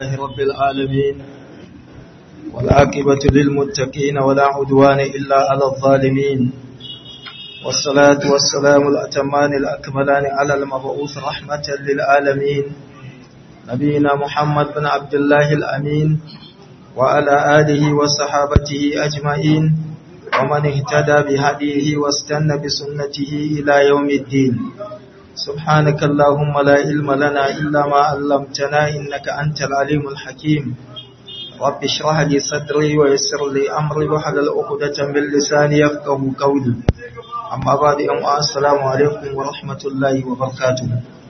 رب العالمين والعاقبة للمتقين ولا عدوان إلا على الظالمين والصلاة والسلام الأتمان الأكملان على المبعوث رحمة للعالمين نبينا محمد بن عبد الله الأمين وعلى آله وصحابته أجمعين ومن اهتدى بهديه واستنى بسنته إلى يوم الدين سبحانك اللهم لا علم لنا إلا ما علمتنا إنك أنت العليم الحكيم رب اشرح لي صدري ويسر لي أمري واحلل عقدة من لساني يفقهوا قولي أما بعد السلام عليكم ورحمة الله وبركاته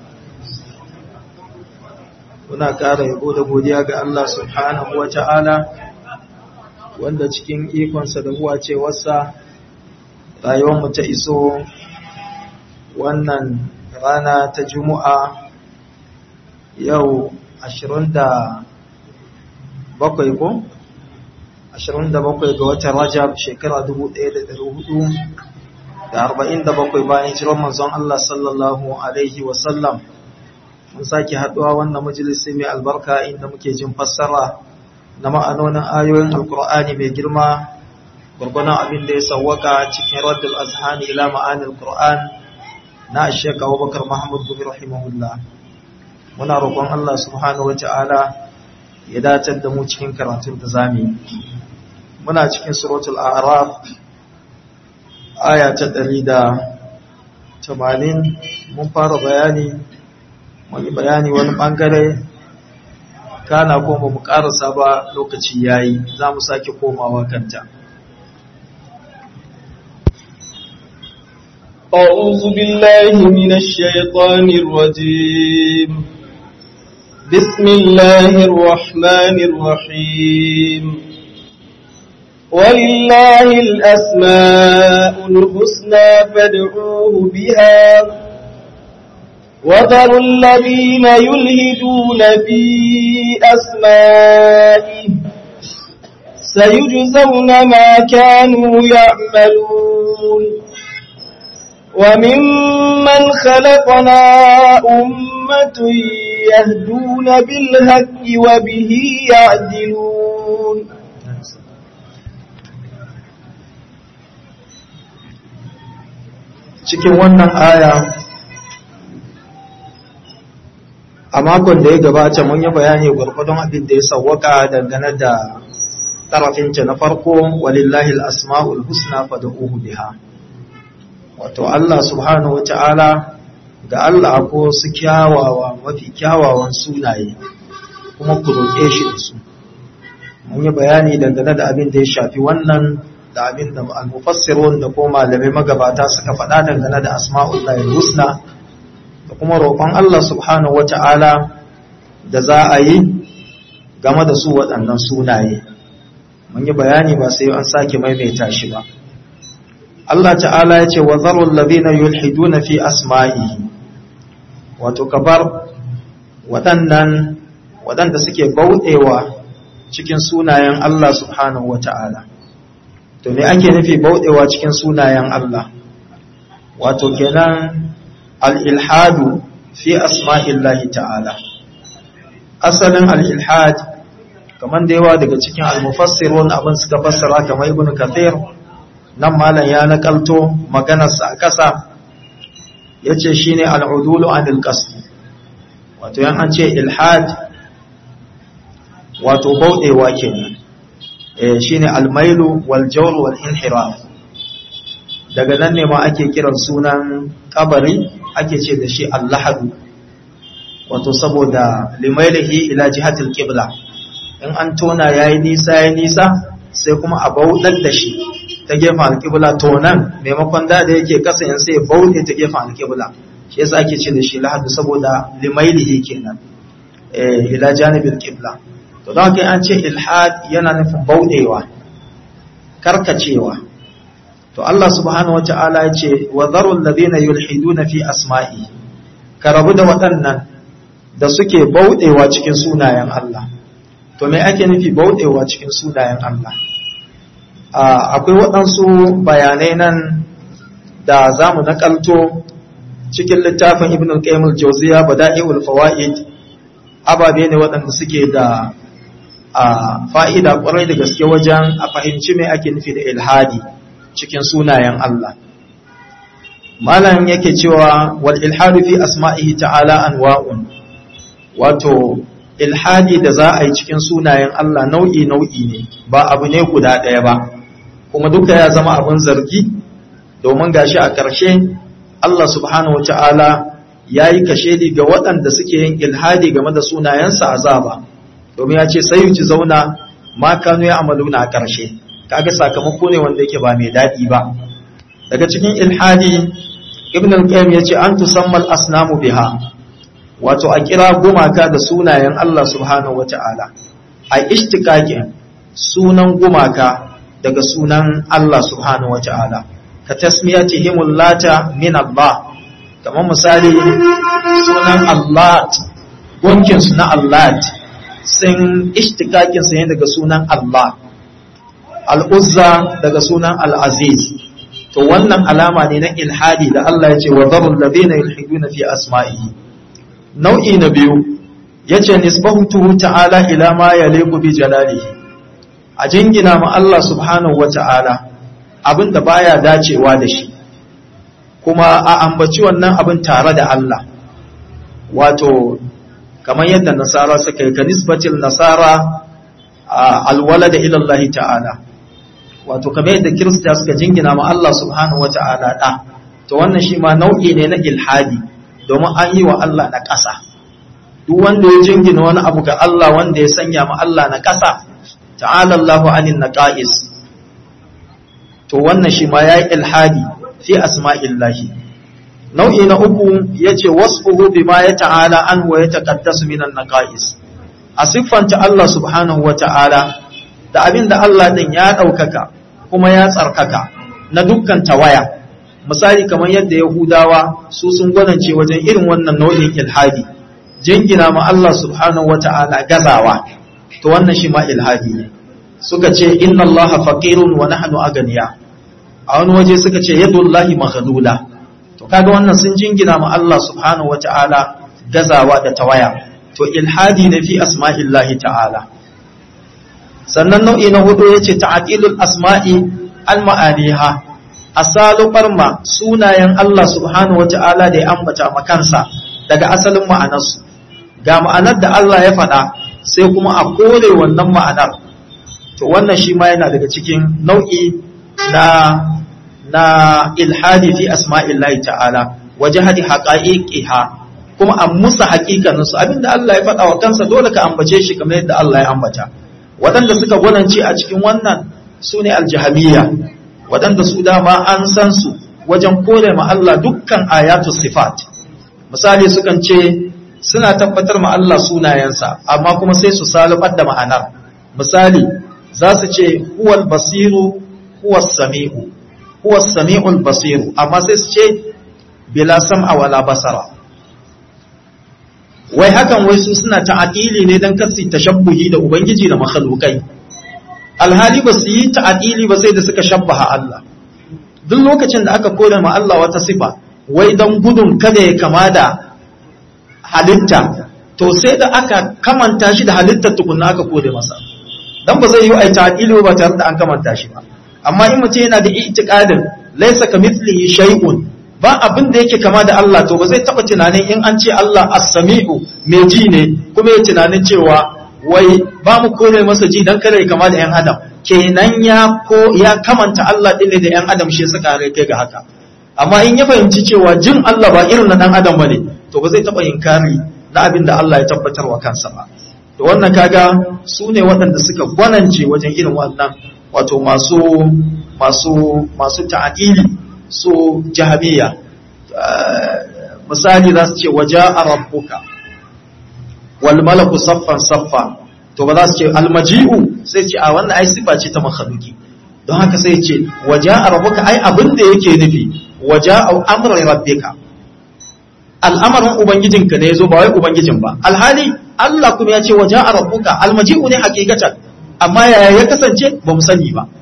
Muna ƙara yabo da godiya ga Allah subhanahu wa ta'ala wanda cikin ikonsa da huwacewarsa rayuwarmu ta iso wannan rana ta Juma'a yau 27 ko? 27 ga watan Rajab shekara 1447 bayan hijirar manzon Allah sallallahu alaihi wasallam. Mun sake haduwa wannan majalisi mai albarka inda muke jin fassara na ma'anonin ayoyin Alkur'ani mai girma gurgunan abin da ya sawwaka cikin Raddul Azhani ila ma'anil Qur'an na Sheikh Abubakar Mahmud Gumi rahimahullah. Muna roƙon Allah subhanahu wata'ala ya dace da mu cikin karatun da zamu yi. Muna cikin suratul A'raf aya ta 180 mun fara bayani wani bangare kana ko ba mu karasa ba lokaci yayi za mu sake komawa kanta. أعوذ بالله من الشيطان الرجيم بسم الله الرحمن الرحيم ولله الأسماء الحسنى فادعوه بها وذروا الذين يلهدون في أسمائه سيجزون ما كانوا يعملون وممن خلقنا أمة يهدون بالحق وبه يعدلون cikin wannan aya a makon da ya gabata mun yi bayani gwargwadon abin da ya sawwaka dangane da tarafinta na farko walillahi al-asma'ul husna fad'uhu biha. Wato Allah subhanahu wata'ala ga Allah ko su kyawawa mafi kyawawan sunaye kuma ku roƙe shi da su. Mun yi bayani dangane da abin da ya shafi wannan da abin da al-mufassirun da ko malamai magabata suka faɗa dangane da asma'ullahi husna da kuma roƙon Allah subhanahu wata'ala da za a yi game da su waɗannan sunaye. Mun yi bayani ba sai an sake maimaita shi ba. Allah ta'ala ya ce wa zarul ladina yulhiduna fi asma'ihi, wato kabar waɗanda suke bauɗewa cikin sunayen Allah subhanahu wata'ala. To me ake nufi bauɗewa cikin sunayen Allah? Wato kenan al-ilhadu fi asma'illahi ta'ala. Asalin al-ilhad kamar da yawa daga cikin al-mufassirun abin suka fassara kamar Ibn Kathir nan malam ya nakalto maganarsa a ƙasa yace shine al-udulu anil qasd. Wato yan an ce ilhad wato bauɗewa kenan. Shine al-mailu wal jawr wal inhiraf. Daga nan ne ma ake kiran sunan kabari ake ce da shi al-lahadu, wato saboda limailihi ila jihatil qibla, in an tona yayi nisa sai kuma a bauɗar da shi ta gefen al-qibla, to nan maimakon da yake kasa yan sai bauɗe ta gefen al-qibla, shi yasa ake ce da shi lahadu saboda limailihi kenan ila janibil qibla. To don haka an ce ilhad yana nufin bauɗewa, karkacewa. To Allah subhanahu wata'ala ya ce wa zarul ladina yulhiduna fi asma'i, ka rabu da waɗannan da suke bauɗewa cikin sunayen Allah. To me ake nufi bauɗewa cikin sunayen Allah? Akwai waɗansu bayanai nan da za mu nakalto cikin littafin Ibn al-Qayyim al-Jawziyya Bada'i'ul Fawaid ababe ne waɗanda suke da fa'ida ƙwarai da gaske wajen a fahimci mai ake nufi da ilhadi cikin sunayen Allah. Malam yake cewa wal ilhadu fi asma'ihi ta'ala anwa'un, wato ilhadi da za a yi cikin sunayen Allah nau'i ne, ba abu ne guda ɗaya ba, kuma duka ya zama abin zargi, domin gashi a ƙarshe Allah subhanahu wa ta'ala ya yi kashedi ga waɗanda suke yin ilhadi game da sunayensa azaba, domin ya ce sai ci zauna ma kanu ya amaluna a ƙarshe, kaga sakamako ne wanda yake ba mai daɗi ba. Daga cikin ilhadi ibn al-qayyim yace an tusammal asnamu biha, wato a kira gumaka da sunayen Allah subhanahu wata'ala, a ishtiqaqin sunan gumaka daga sunan Allah subhanahu wata'ala, ka tasmiyatihimul lata min Allah, kamar misali sunan Allah, gunkin su na Allah sun ishtiqaqin sa ne daga sunan Allah, al-Uzza daga sunan al-Aziz. To wannan alama ne na ilhadi da Allah ya ce wa zarul ladina yulhiduna fi asma'ihi. Nau'i na biyu yace nisbatuhu ta'ala ila ma yaliqu bi jalalihi, a jingina ma Allah subhanahu wata'ala abinda baya dacewa da shi, kuma a ambaci wannan abin tare da Allah, wato kamar yadda nasara suka yi, ka nisbatil nasara alwalada ila Allah ta'ala, wato kamar yadda kirista suka jingina ma Allah subhanahu wata'ala da, to wannan shi ma nau'i ne na ilhadi, domin an yi wa Allah na ƙasa. Duk wanda ya jingina wani abu ga Allah wanda ya sanya ma Allah na ƙasa, ta'ala Allahu anin naqais, to wannan shi ma yayi ilhadi fi asma'illahi. Nau'i na uku yace wasfuhu bima ya ta'ala an wa yataqaddasu minan naqais, a siffanta Allah subhanahu wata'ala da abin da Allah din ya ɗaukaka kuma ya tsarkaka na dukkan tawaya. Misali kamar yadda Yahudawa su sun gwanance wajen irin wannan nau'in ilhadi, jingina ma Allah subhanahu wata'ala gazawa, to wannan shi ma ilhadi ne. Suka ce inna Allah faqirun wa nahnu aganiya, a wani waje suka ce yadullahi maghlula, to kaga wannan sun jingina ma Allah subhanahu wata'ala gazawa da tawaya, to ilhadi ne fi asma'illahi ta'ala. Sannan nau'i na hudu yace ta'tilul asma'i al-ma'aniha, asalubar ma sunayen Allah subhanahu wata'ala da ya ambata makansa daga asalin ma'anarsu, ga ma'anar da Allah ya faɗa sai kuma a kore wannan ma'anar, to wannan shi ma yana daga cikin nau'i na ilhadi fi asma'illahi ta'ala, wajhadi haqa'iqiha, kuma an musa haƙiƙanin su, abinda Allah ya faɗa wa kansa dole ka ambace shi kamar yadda Allah ya ambata. Waɗanda suka gwanance a cikin wannan su ne aljahamiyya, waɗanda su dama an san su wajen kore ma Allah dukkan ayatu sifat. Misali sukan ce suna tabbatar ma Allah sunayensa amma kuma sai su salubar da ma'anar. Misali za su ce huwal basiru huwas sami'u, huwas sami'ul basiru, amma sai su ce bila sam'a wala basara. Wai hakan wai su suna ta'adili ne don kasi tashabbuhi da ubangiji da makhlukai, alhali ba su yi ta'adili ba sai da suka shabbaha Allah. Duk lokacin da aka kore ma Allah wata sifa wai don gudun kada ya kama da halitta, to sai da aka kamanta shi da halittar tukunna aka kore masa, dan ba zai yi ai ta'adili ba tare da an kamanta shi ba. Amma in mutum yana da i'tiqadin laysa kamithlihi shay'un, ba abin da yake kama da Allah, to ba zai taba tunanin in an ce Allah as-sami'u mai ji ne kuma ya tunanin cewa wai ba mu kore masa ji dan kada ya kama da yan adam, kenan ya kamanta Allah din ne da yan adam, shi suka kai ga haka. Amma in ya fahimci cewa jin Allah ba irin na dan adam bane, to ba zai taba inkari na abin da Allah ya tabbatar wa kansa ba. To wannan kaga su ne waɗanda suka gwanance wajen irin wannan, wato masu ta'adili su jahamiya. Misali za su ce waja'a rabbuka wal malaku saffan saffa, to ba za su ce almaji'u, sai ce a wannan ai sifa ce ta makhluki, don haka sai ce waja'a rabbuka, ai abin da yake nufi waja'a amru rabbika, al'amarin ubangijinka ne yazo ba wai ubangijin ba. Alhali Allah kuma ya ce waja'a rabbuka, almaji'u ne hakikatan, amma yaya ya kasance ba mu sani ba.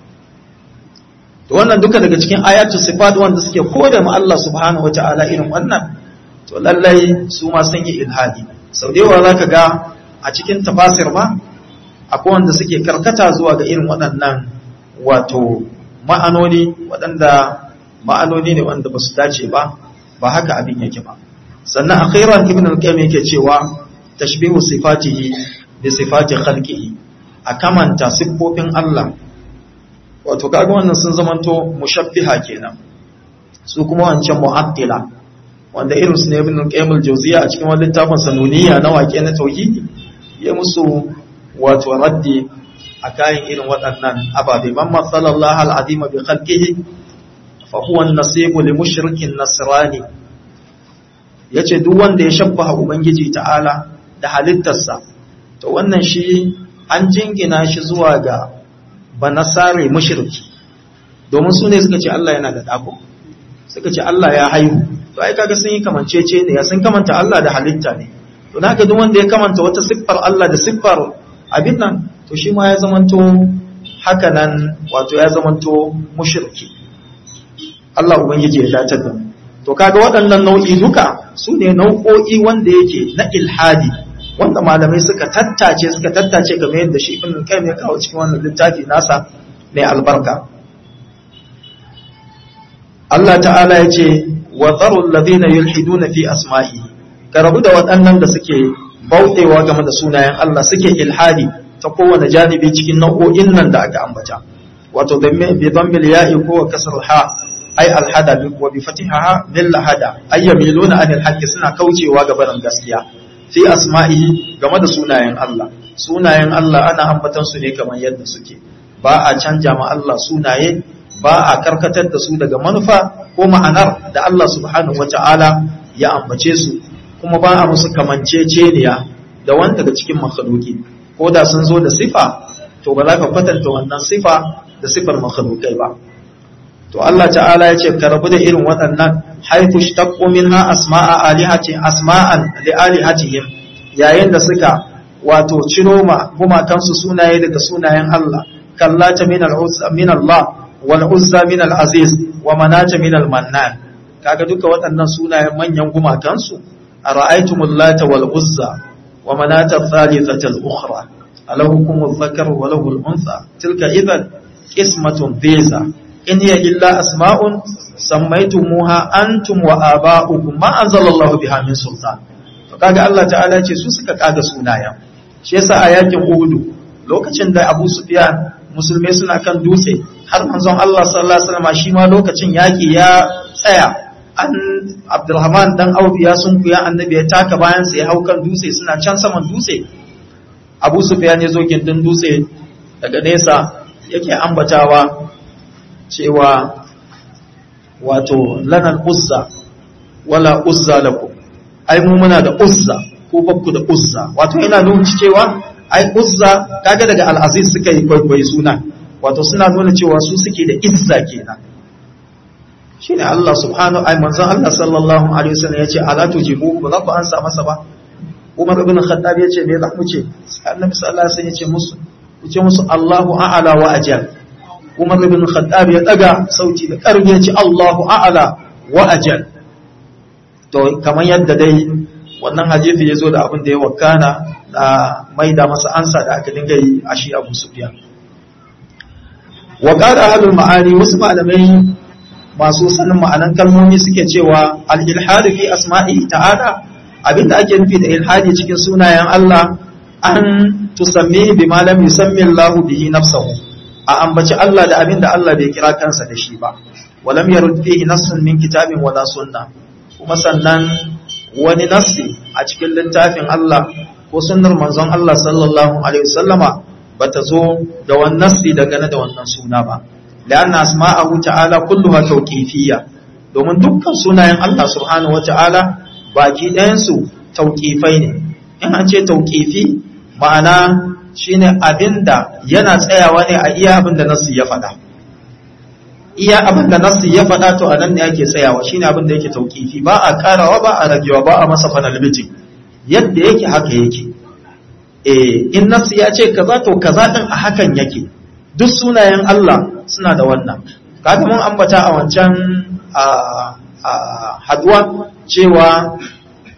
To wannan duka daga cikin ayatu sifat wanda suke koda mu Allah subhanahu wata'ala irin wannan, to lallai su ma sun yi ilhadi. sau da yawa zaka ga a cikin tafasir ma akwai wanda suke karkata zuwa ga irin waɗannan wato ma'anoni waɗanda ma'anoni ne wanda ba su dace ba haka abin yake ba. Sannan akhiran ibn al-qayyim yake cewa tashbihu sifatihi bi sifati khalqihi, a kamanta siffofin Allah, wato kaga wannan sun zamanto mushabbiha kenan, su kuma wancan mu'attila wanda irin su ne ibn al-qayyim al-jawziyya a cikin wani littafin sanuniya na waƙe na tauhidi ya musu wato raddi a kayan irin waɗannan ababe. Man masallallahu al-azima bi khalqihi fa huwa an-nasibu li mushrikin nasrani, yace duk wanda ya shabbaha ubangiji ta'ala da halittarsa to wannan shi an jingina shi zuwa ga banasare mushriki, domin su ne suka ce Allah yana da dako, suka ce Allah ya haihu, to ai kaga sun yi kamancece ne, ya sun kamanta Allah da halitta ne. To naka duk wanda ya kamanta wata siffar Allah da siffar abin nan to shi ma ya zamanto haka nan, wato ya zamanto mushriki. Allah ubangiji ya dace da mu. To kaga waɗannan nau'i duka su ne nau'o'i wanda yake na ilhadi, wanda malamai suka tattace game yadda shi ibn Qayyim ya kawo cikin wannan littafi nasa mai albarka. Allah ta'ala ya ce wa dharul ladina yulhiduna fi asma'i, ka rabu da waɗannan da suke bautewa game da sunayen Allah, suke ilhadi ta kowane janibi cikin nau'o'in nan da aka ambata, wato bi dhammil ya'i ko kasr ha ay alhada wa bi fatihaha bil lahada ay yamiluna anil haqqi, suna kaucewa ga barin gaskiya fi asma'ihi game da sunayen Allah. Sunayen Allah ana ambatan su ne kamar yadda suke, ba a canja ma Allah sunaye, ba a karkatar da su daga manufa ko ma'anar da Allah subhanahu wata'ala ya ambace su, kuma ba a musu kamanceceniya da wanda daga cikin makhluki, ko da sun zo da sifa to ba za ka kwatanta wannan sifa da sifar makhlukai ba. To Allah ta'ala ya ce ka rabu da irin waɗannan haifu shtaqqu minha asma'a asma'an li alihatihim, yayin da suka wato ciro ma gumakansu sunaye daga sunayen Allah, kallata min Allah wal uzza min al-aziz wa manata min al-mannan. Kaga duka waɗannan sunayen manyan gumakansu, ara'aytumul lata wal uzza wa manata thalithata al-ukhra alahukum adh-dhakaru wa lahu al-untha tilka idhan qismatun dhiza in hiya illa asma'un sammaytumuha antum wa aba'ukum ma anzalallahu biha min sultan. To kaga Allah ta'ala ce su suka kaga sunayen. Shi yasa a yakin Uhud lokacin da Abu Sufyan musulmai suna kan dutse, har manzon Allah sallallahu alaihi wasallam shi ma lokacin yaki ya tsaya, an Abdurrahman dan Auf ya sunkuya, annabi ya taka bayan sa ya hau kan dutse, suna can saman dutse. Abu Sufyan ya zo gindin dutse daga nesa yake ambatawa cewa wato lanal uzza wala uzza lakum, ai mu muna da uzza ko bakku da uzza, wato yana nuna cewa ai uzza kaga daga al-aziz suka yi kwaikwayi suna, wato suna nuna cewa su suke da izza kenan. Shine Allah subhanahu ai manzon Allah sallallahu alaihi wasallam yace ala tujibu, ba za ku ansa masa ba. Umar ibn Khattab yace me za ku ce? Annabi sallallahu alaihi wasallam yace musu ku ce musu Allahu a'la wa ajal. Umar ibn Khattab ya daga sauti da ƙarfi ya ce Allahu a'la wa ajal. To kamar yadda dai wannan hadisi ya zo da abin da ya wakana da maida masa ansa da aka dinga yi a shi Abu Sufyan. Wa qala ahlul ma'ani, wasu malamai masu sanin ma'anan kalmomi suke cewa al-ilhad fi asma'i ta'ala, abinda ake nufi da ilhadi cikin sunayen Allah, an tusammi bima lam yusammi Allah bihi nafsuhu, a ambaci Allah da abin da Allah bai kira kansa da shi ba, walam yarud fihi nassun min kitabin wala sunna, kuma sannan wani nassi a cikin littafin Allah ko sunnar manzon Allah sallallahu alaihi wasallama bata zo da wani nassi dangane da wannan suna ba, la'anna asma'ahu ta'ala kulluha tawqifiyya, domin dukkan sunayen Allah subhanahu wata'ala baki ɗayan su tawqifai ne. In an ce tawqifi ma'ana shine abinda yana tsayawa ne a iya abinda nassi ya faɗa, iya abinda nassi ya faɗa to anan ne yake tsayawa, shine abinda yake tauqifi, ba a karawa ba a ragewa ba a masa fanalbiti, yadda yake haka yake. In nassi ya ce kaza to kaza din a hakan yake. Duk sunayen Allah suna da wannan. Kaga mun ambata a wancan haduwa cewa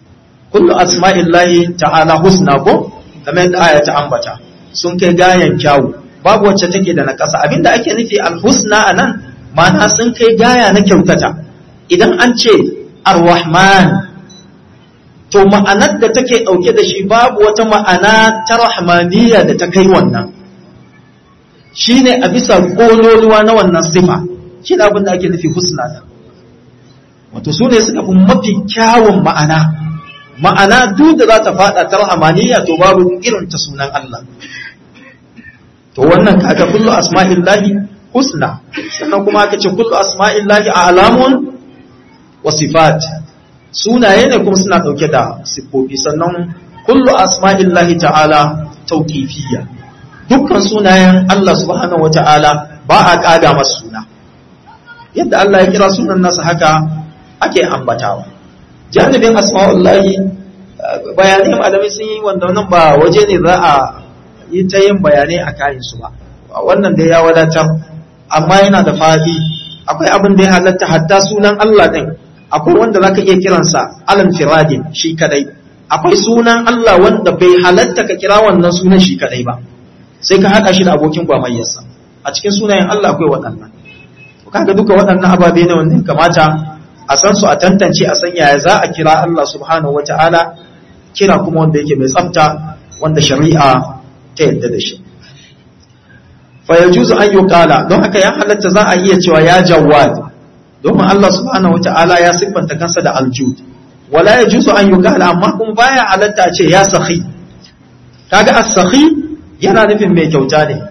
kullu asma'illahi ta'ala husna ko kamar yadda aya ta ambata sun kai gayan kyawu babu wacce take da nakasa abinda ake nufi al-husna anan ma'ana sun kai gaya na kyautata idan an ce ar-rahman to ma'anar da take dauke da shi babu wata ma'ana ta rahmaniyya da ta kai wannan shine a bisa kololuwa na wannan sifa shine abin da ake nufi husna da wato sune suka fi mafi kyawun ma'ana duk da za ta fada ta rahmaniyya to babu irin ta sunan Allah to wannan kaga kullu asma'illahi husna sannan kuma aka ce kullu asma'illahi a'lamun wa sifat sunaye ne kuma suna dauke da sifofi sannan kullu asma'illahi ta'ala tawqifiyya dukkan sunayen Allah subhanahu wata'ala ba a kada masa suna yadda Allah ya kira sunan nasa haka ake ambatawa janibin asma'ullahi bayanai malamai sun yi wanda wannan ba waje ne za a yi ta yin bayanai a kayansu ba wannan da ya wadatar amma yana da fadi akwai abin da ya halatta hatta sunan Allah din akwai wanda zaka iya kiransa alan firadin shi kadai akwai sunan Allah wanda bai halatta ka kira wannan sunan shi kadai ba sai ka hada shi da abokin gwamayyarsa a cikin sunayen Allah akwai waɗannan kaga duka waɗannan ababe ne wanda kamata a san su a tantance a san yaya za a kira Allah subhanahu wataala kira kuma wanda yake mai tsafta wanda shari'a ta yadda da shi fa yajuzu an yuqala don haka ya halatta za a iya cewa ya jawad domin Allah subhanahu wataala ya siffanta kansa da aljud wala yajuzu an yuqala amma kun baya halatta ce ya sakhi kaga as-sakhi yana nufin mai kyauta ne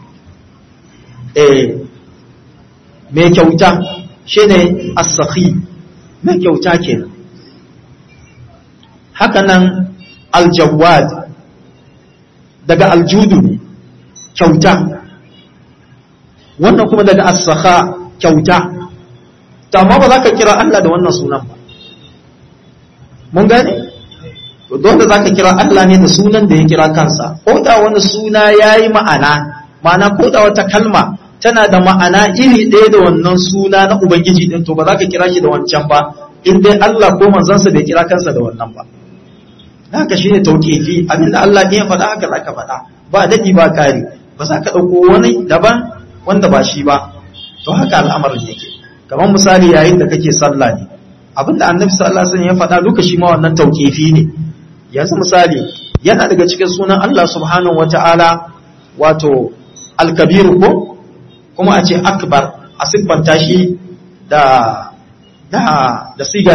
mai kyauta shine as-sakhi mai kyauta kenan haka nan al-jawad daga aljudu ne kyauta wannan kuma daga as-sakha kyauta to amma ba za ka kira Allah da wannan sunan ba mun gane to dole za ka kira Allah ne da sunan da ya kira kansa ko da wani suna yayi ma'ana ko da wata kalma tana da ma'ana iri ɗaya da wannan suna na ubangiji din to ba za ka kira shi da wancan ba in dai Allah ko manzansa bai kira kansa da wannan ba haka shine tauqifi abinda Allah ya faɗa haka zaka faɗa ba dadi ba kare ba za ka dauko wani daban wanda ba shi ba to haka al'amarin yake kamar misali yayin da kake sallah ne abinda annabi sallallahu alaihi wasallam ya faɗa duka shi ma wannan tauqifi ne yanzu misali yana daga cikin sunan Allah subhanahu wataala wato al-kabir ko kuma a ce akbar a siffanta shi da siga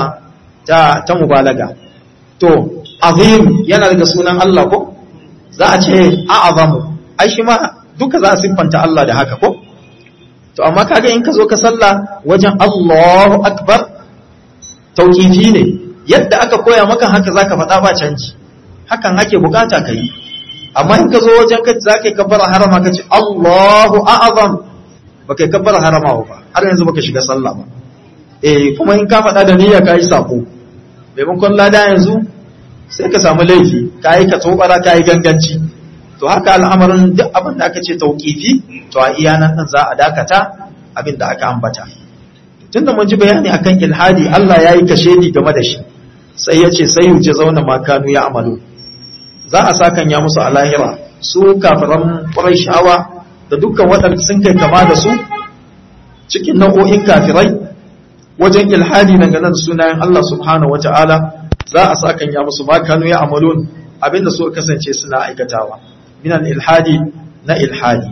ta mubalaga to azim yana daga sunan Allah ko za a ce a'azamu ai shi ma duka za a siffanta Allah da haka ko to amma kaga in ka zo ka sallah wajen Allahu akbar tauqifi ne yadda aka koya maka haka zaka faɗa ba canji hakan ake bukata kai amma in ka zo wajen ka zaka kabbara harama ka ce Allahu a'azam baka kabbara harama ba har yanzu baka shiga sallah ba kuma in ka faɗa da niyya kai sako maimakon lada yanzu sai ka samu laifi kai ka tobara kai ganganci to haka al'amarin duk abin da aka ce tauqifi to a iya nan za a dakata abin da aka ambata tunda mun ji bayani akan ilhadi Allah yayi kashedi game da shi sai yace sai yuje zauna makanu ya amalu za a sakan ya musu a lahira su kafiran Qurayshawa da dukkan waɗanda sun kai kama da su cikin nau'o'in kafirai wajen ilhadi dangane da sunayen Allah subhanahu wata'ala za a sakan ya musu makanu ya amalun abinda su kasance suna aikatawa minan ilhadi na ilhadi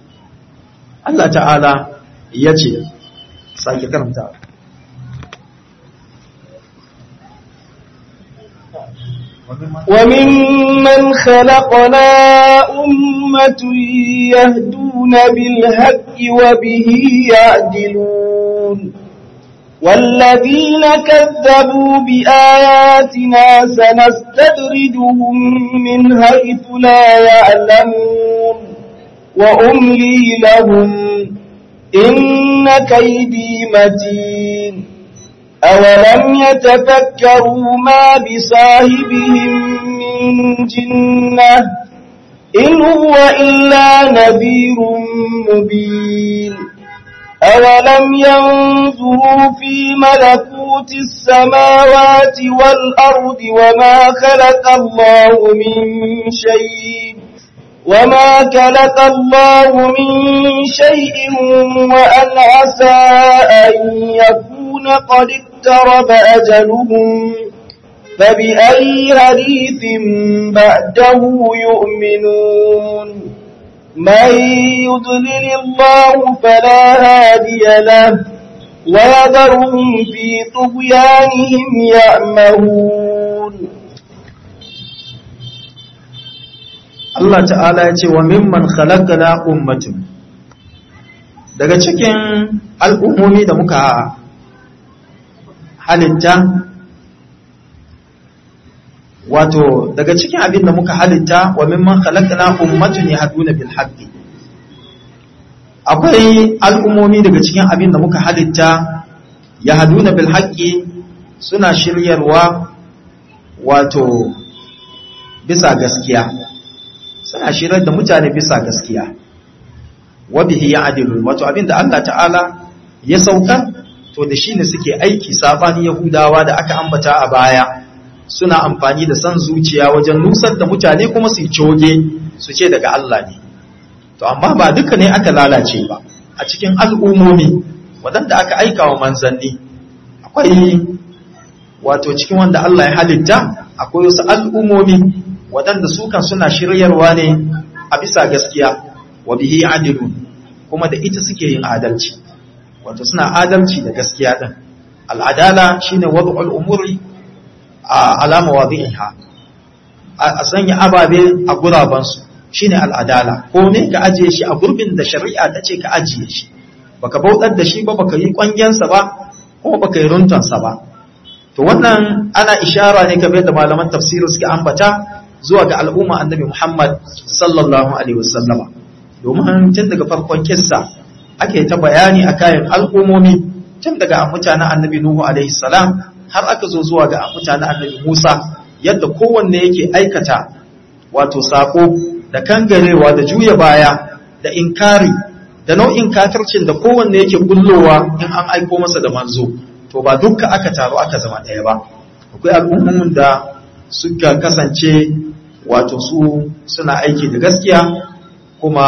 Allah ta'ala ya ce sake karanta وممن خلقنا أمة يهدون بالحق وبه يعدلون والذين كذبوا بآياتنا سنستدرجهم من حيث لا يعلمون وأملي لهم إن كيدي متين أولم يتفكروا ما بصاحبهم من جنة إن هو إلا نذير مبين أولم ينظروا في ملكوت السماوات والأرض وما خلق الله من شيء وأن عسى أن يكون قد اقترب أجلهم فبأي حديث بعده يؤمنون من يضلل الله فلا هادي له ويذرهم في طغيانهم يعمهون. Allah ta'ala ya ce wa mimman khalaqna ummatun, daga cikin al'ummomi da muka halitta, wato daga cikin abin da muka halitta wa mimman khalaqna ummatun yahduna bil haqqi, akwai al'ummomi daga cikin abin da muka halitta yahduna bil haqqi, suna shiryarwa wato bisa gaskiya, suna shirar da mutane bisa gaskiya. Wa bihi ya'dilun, wato abinda Allah ta'ala ya saukar to da shine suke aiki, sabani yahudawa da aka ambata a baya suna amfani da san zuciya wajen nusar da mutane kuma su coge su ce daga Allah ne. To amma ba duka ne aka lalace ba, a cikin al'ummomi wadanda aka aika wa manzanni akwai wato cikin wanda Allah ya halitta akwai wasu al'ummomi waɗanda su kan suna shiryarwa ne a bisa gaskiya, wa bihi adilun, kuma da ita suke yin adalci, wato suna adalci da gaskiya ɗin. Al'adala shine wad'ul umuri ala mawadhi'iha, a sanya ababe a gurabansu shine al'adala, ko ne ka ajiye shi a gurbin da shari'a ta ce ka ajiye shi, baka bautar da shi ba, baka yi kwangensa ba, ko baka yi runtansa ba. To wannan ana ishara ne kamar da malaman tafsiri suke ambata zuwa ga al'umma annabi Muhammad sallallahu alaihi wasallama, domin tun daga farkon kissa ake ta bayani a kayan al'ummomi, tun daga mutanen annabi Nuhu alaihi salam har aka zo zuwa ga mutanen annabi Musa, yadda kowanne yake aikata wato sako da kangarewa da juya baya da inkari da nau'in kafircin da kowanne yake kullowa in an aiko masa da manzo. To ba dukka aka taru aka zama ɗaya ba, akwai al'ummomin da suka kasance wato su suna aiki da gaskiya kuma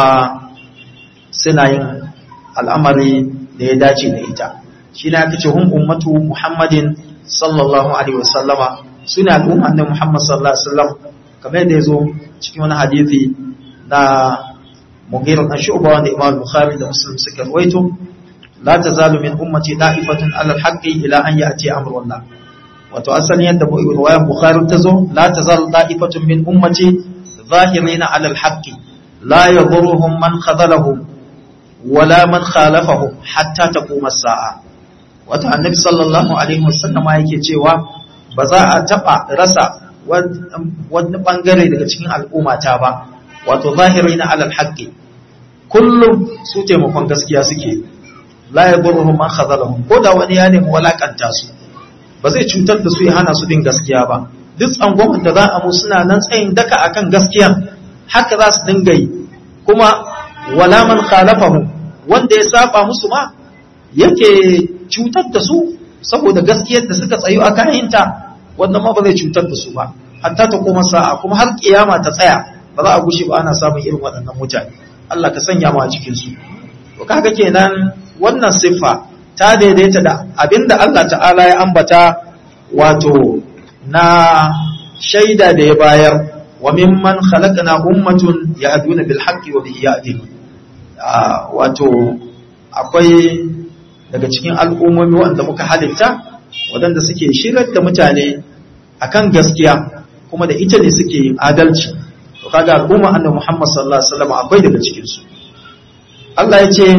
suna yin al'amari da ya dace da ita. Shi ne aka ce hun ummatu Muhammadin sallallahu alaihi wasallama, suna al'umma annabi Muhammad sallallahu alaihi wasallam, kamar yadda ya zo cikin wani hadithi na Mughira dan Shu'ba wanda Imam Bukhari da Muslim suka rawaito, la tazalu min ummati da'ifatun 'ala al-haqqi ila an ya'ti amrullah. Wato asalin yadda riwayar Bukhari ta zo, la tazalu da'ifatun min ummati zahirina 'ala al-haqqi la yadhurruhum man khadalahum wala man khalafahum hatta taquma as-sa'a. Wato annabi sallallahu alaihi wasallama yake cewa ba za a taba rasa wani bangare daga cikin al'ummata ba, wato zahirina 'ala al-haqqi, kullum su taimakon gaskiya suke, la yadhurruhum man khadalahum, ko da wani ya nemi walakanta su ba zai cutar da su ya hana su bin gaskiya ba. Duk tsangwamar da za a mu suna nan tsayin daka akan gaskiya, haka za su dinga yi. Kuma wala man khalafahum, wanda ya saba musu ma yake cutar da su saboda gaskiyar da suka tsayu a kayinta, wannan ma ba zai cutar da su ba hatta ta koma sa'a, kuma har kiyama ta tsaya ba za a gushe ba ana samun irin waɗannan mutane. Allah ka sanya mu a cikin su. To kaga kenan wannan siffa ta daidaita da abinda Allah ta'ala ya ambata, wato na shaida da ya bayar, wa mimman khalaqna ummatun yahduna bil haqqi wa bihi ya'dilun. Wato akwai daga cikin al'ummomi wanda muka halitta wadanda suke shirar da mutane akan gaskiya kuma da ita ne suke yin adalci. To kaga al'umma annabi Muhammad sallallahu alaihi wasallam akwai daga cikin su. Allah ya ce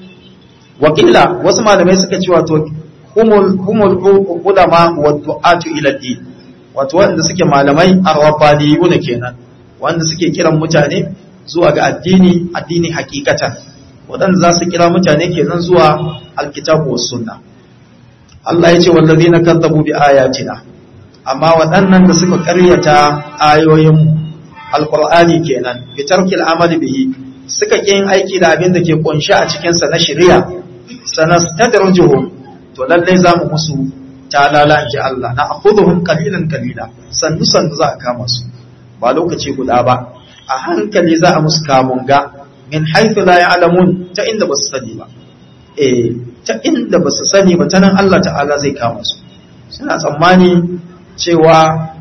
wakila, wasu malamai suka ce wato humul ulama wa du'atu ila din, wato wanda suke malamai arwabaniyuna kenan, wanda suke kiran mutane zuwa ga addini hakikatan, wadanda za su kira mutane kenan zuwa alkitabu was sunna. Allah ya ce wallazina kadzabu bi ayatina, amma waɗannan da suka ƙaryata ayoyin alqur'ani kenan, bi tarkil amali bihi, suka yin aiki da abin da ke kunshi a cikin sa na shari'a, sanastadrijuhum to lalle zamu musu talala inji Allah na akhudhuhum qalilan qalila sannu sannu za a kama su ba lokaci guda ba a hankali za a musu kamunga min haythu la ya'lamun ta inda basu sani ba ta inda basu sani ba tanan Allah ta'ala zai kama su suna tsammani cewa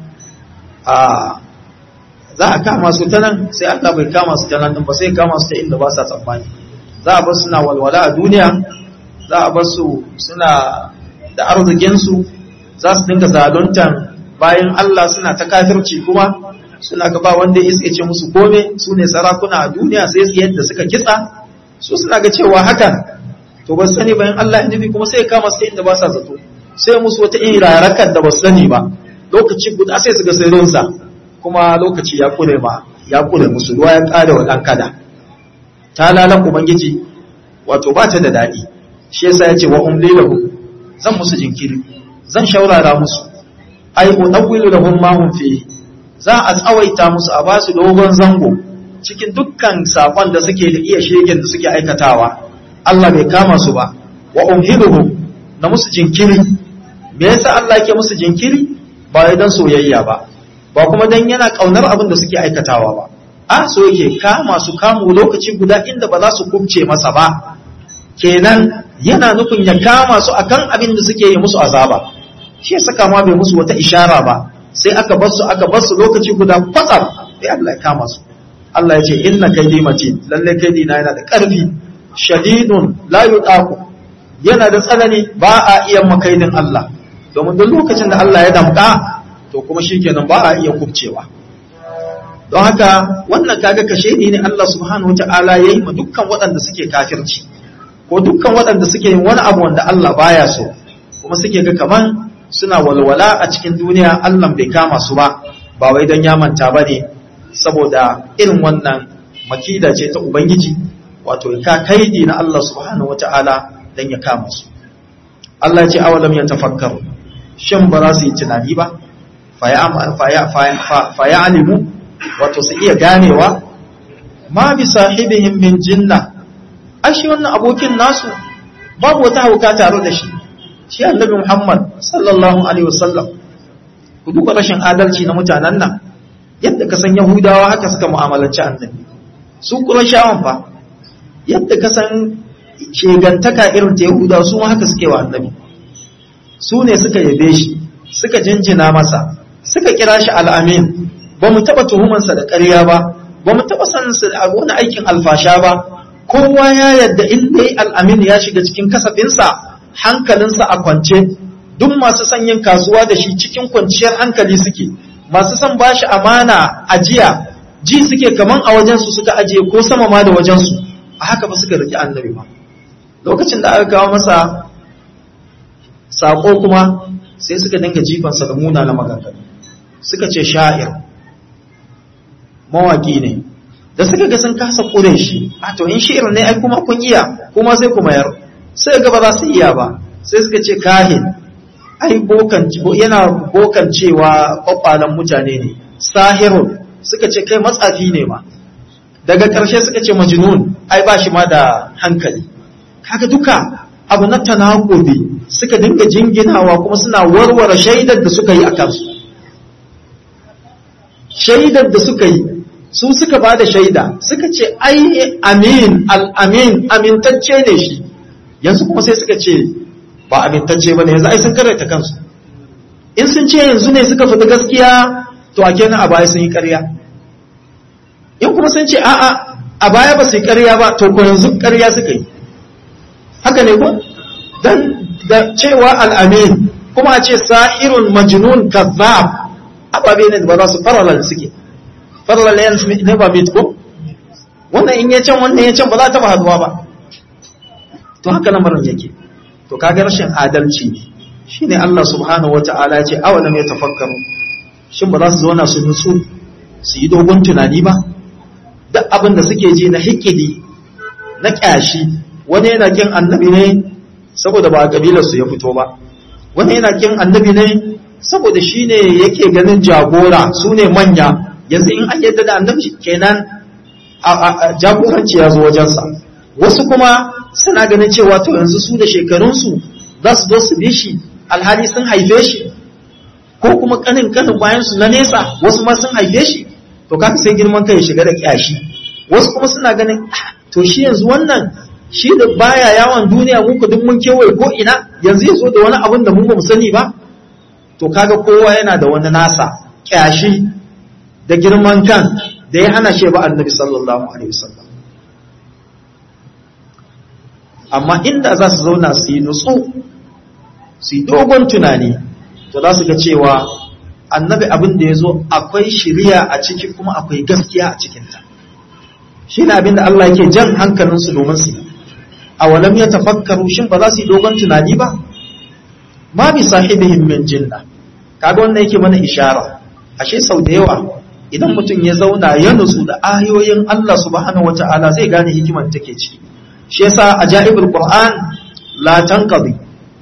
za a kama su tanan sai Allah bai kama su tanan din ba sai kama su ta inda ba sa tsammani za a bar suna walwala a duniya za a bar su suna da arzikinsu za su dinga zaluntan bayan Allah suna ta kafirci kuma suna ga ba wanda ya ce musu kome su ne sarakuna a duniya sai su yadda suka kitsa su suna ga cewa hakan to ba sani bayan Allah ya nufi kuma sai ya kama su inda ba sa zato sai musu wata irin rarakar da ba su sani ba lokaci guda sai su ga sirrinsa kuma lokaci ya kure musu ruwa ya kare wa dan kada ta lalan ubangiji wato ba ta da dadi shi yasa yace wa umlilahu zan musu jinkiri zan shaurara musu ai unawwilu lahum ma hum fi za a tsawaita musu a basu dogon zango cikin dukkan sakon da suke da iya shegen da suke aikatawa Allah bai kama su ba wa umhiluhum na musu jinkiri me yasa Allah yake musu jinkiri ba wai dan soyayya ba ba kuma dan yana kaunar abin da suke aikatawa ba a so yake kama su kamu lokaci guda inda ba za su kubce masa ba kenan yana nufin ya kama su akan abin da suke yi musu azaba shi ya saka ma bai musu wata ishara ba sai aka bar su lokaci guda kwatsam sai Allah ya kama su Allah ya ce inna kaydi matin lalle kaydi na yana da ƙarfi shadidun la yutaqu yana da tsanani ba a iya makaidin Allah domin duk lokacin da Allah ya damka to kuma shikenan ba a iya kubcewa don haka wannan kaga kashedi ne Allah subhanahu wataala yayi ma dukkan waɗanda suke kafirci ko dukkan waɗanda suke yin wani abu wanda Allah baya so kuma suke ga kaman suna walwala a cikin duniya Allah bai kama su ba ba wai don ya manta ba ne saboda irin wannan makida ce ta Ubangiji wato ka kaidi na Allah subhanahu wata'ala don ya kama su Allah ce awalam ya tafakkaru shin ba za su yi tunani ba fa alimu wato su iya ganewa ma bi sahibihim min jinna ashi wannan abokin nasu babu wata hauka tare da shi annabi Muhammad sallallahu alaihi wasallam ku duba rashin adalci na mutanen nan yadda ka san Yahudawa haka suka mu'amalanci annabi su Qurayshawan fa yadda ka san shegantaka irin ta Yahudawa su ma haka suke wa annabi su ne suka yabe shi suka jinjina masa suka kira shi al-amin ba mu taba tuhumansa da ƙarya ba ba mu taba sanin sa da wani aikin alfasha ba kowa ya yadda in dai al-amin ya shiga cikin kasafinsa hankalinsa a kwance duk masu son yin kasuwa da shi cikin kwanciyar hankali suke masu son bashi amana ajiya ji suke kaman a wajensu suka ajiye ko sama ma da wajensu a haka ba suka riki annabi ba lokacin da aka kawo masa sako kuma sai suka dinga jifansa da munanan maganganu suka ce sha'ir mawaki ne da suka ga sun kasa kure shi a to in shi'ir ne ai kuma kun iya kuma sai ku mayar sai ga ba za su iya ba sai suka ce kahin ai yana bokan cewa kwakwalan mutane ne sahirun suka ce kai matsafi ne ma daga ƙarshe suka ce majnun ai ba shi ma da hankali kaga duka abu na tanakubi suka dinga jinginawa kuma suna warware shaidar da suka yi a kansu shaidar da suka yi su suka ba da shaida suka ce ai amin al-amin amintacce ne shi yanzu kuma sai suka ce ba amintacce ba ne yanzu ai sun karanta kansu in sun ce yanzu ne suka fita gaskiya to a kenan a baya sun yi ƙarya in kuma sun ce a'a a baya ba su yi ƙarya ba to ko yanzu ƙarya suka yi haka ne ko dan da cewa al'amin kuma a ce sahirun majnun kazzab ababe ne ba za su farala suke farala ne ba bit ko wannan in ya can wannan ya can ba za ta ba haduwa ba to haka lamarin yake to kaga rashin adalci ne shine Allah subhanahu wataala ya ce awalam yatafakkaru shin ba za su zauna su nutsu su yi dogon tunani ba duk abin da suke ji na hikidi na kyashi wani yana kin annabi ne saboda ba kabilar su ya fito ba wani yana kin annabi ne saboda shine yake ganin jagora su ne manya yanzu in an yadda da annabi kenan jagoranci ya zo wajensa wasu kuma suna ganin cewa to yanzu su da shekarunsu za su zo su bi shi alhali sun haife shi, ko kuma kanin bayan su na nesa wasu ma sun haife shi, to kaka sai girman kai ya shiga da kyashi. Wasu kuma suna ganin to shi yanzu wannan shi da baya yawon duniya muku duk mun kewaye ko ina, yanzu ya zo da wani abin da mun ba mu sani ba. To kaga kowa yana da wani nasa kyashi da girman kan da ya hana shi ba annabi sallallahu alaihi wasallam. Amma inda za su zauna su yi nutsu su yi dogon tunani, to za su ga cewa annabi abin da ya zo akwai shiriya a ciki kuma akwai gaskiya a cikinta. Shi ne abin da Allah yake jan hankalinsu domin su yi. A walam ya tafakkaru, shin ba za su yi dogon tunani ba? Ma bi sahibihim min jinna. Kaga wannan yake mana ishara. Ashe sau da yawa idan mutum ya zauna ya nutsu da ayoyin Allah subhanahu wata'ala zai gane hikimar take ciki. Shi yasa ajaibul Qur'an la tanqadi.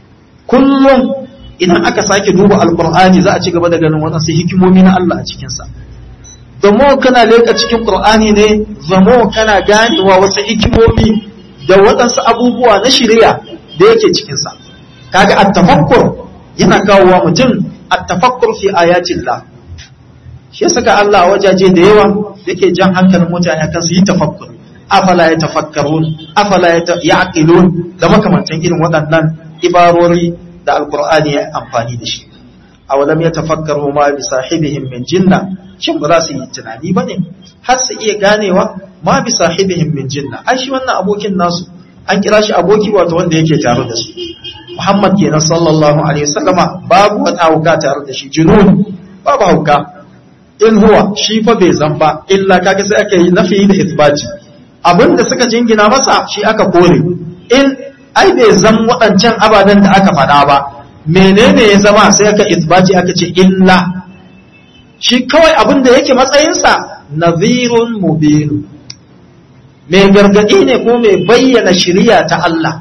Kullum idan aka sake duba alqur'ani za a ci gaba da ganin wadansu hikimomi na Allah a cikin sa. Zamo kana leka cikin Qur'ani ne, zamo kana ganewa wasu hikimomi da wadansu abubuwa na shari'a da yake cikin sa. Kaga at-tafakkur yana kawowa mutum at-tafakkur fi ayatillah. Shi yasa ga Allah wajaje da yawa yake jan hankalin mutane akan su yi tafakkur. Afala yatafakkarun, afala ya'qilun, da makamantan irin waɗannan ibarori da alqur'ani ya amfani da shi. Awalam yatafakkaru ma bi sahibihim min jinna, shin ba za su yi tunani bane har su iya ganewa ma bi sahibihim min jinna. Ai shi wannan abokin nasu an kira shi aboki wato wanda yake tare da su. Muhammad kenan sallallahu alaihi wasallama babu wata hauka tare da shi, junun babu hauka. In huwa shi fa bai zamba illa kaga sai aka yi nafi da isbati. Abinda suka jingina masa shi aka kore. In ai bai zan waɗancan ababen da aka faɗa ba, menene ya zama sai aka isbati aka ce illa. Shi kawai abinda yake matsayinsa nadhirun mubin, mai gargadi ne ko mai bayyana shiriya ta Allah.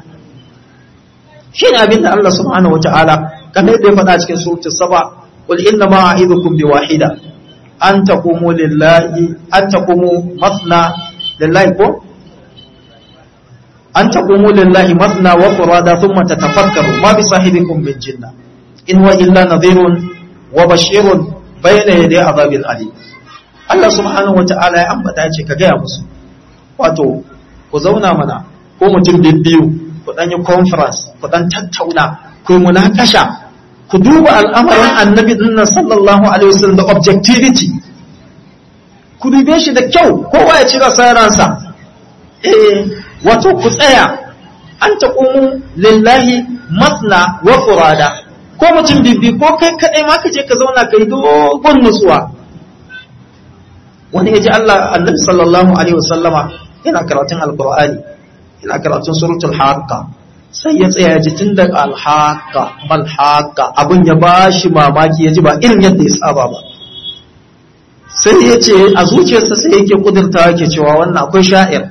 Shi ne abinda Allah subhanahu wa ta'ala kamar yadda ya faɗa cikin suratul Saba, qul inna ma a'idukum bi wahida an taqumu lillahi an taqumu masna lillahi ko an taqumu lillahi masna wa furada thumma tatafakkaru ma bi sahibikum min jinna in huwa illa nadhirun wa bashirun bayna yaday azabil alim. Allah subhanahu wa ta'ala ya ambata ya ce ka gaya musu, wato ku zauna mana ko mutum biyu ku dan yi conference ku dan tattauna ku munakasha ku duba al'amarin annabi dinnan sallallahu alaihi wasallam da objectivity, ku dube shi da kyau, kowa ya ci ransa. Wato ku tsaya an taqumu lillahi masna wa furada, ko mutum bibbi ko kai kadai ma ka je ka zauna kai dogon nutsuwa. Wani ya ji Allah annabi sallallahu alaihi wasallama yana karatun alqur'ani, yana karatun suratul haqqa, sai ya tsaya ya ji tun daga alhaka malhaka abin ya ba shi mamaki, ya ji ba irin yadda ya saba ba. Sai ya ce a zuciyarsa sai yake kudurta yake cewa wannan akwai sha'ir,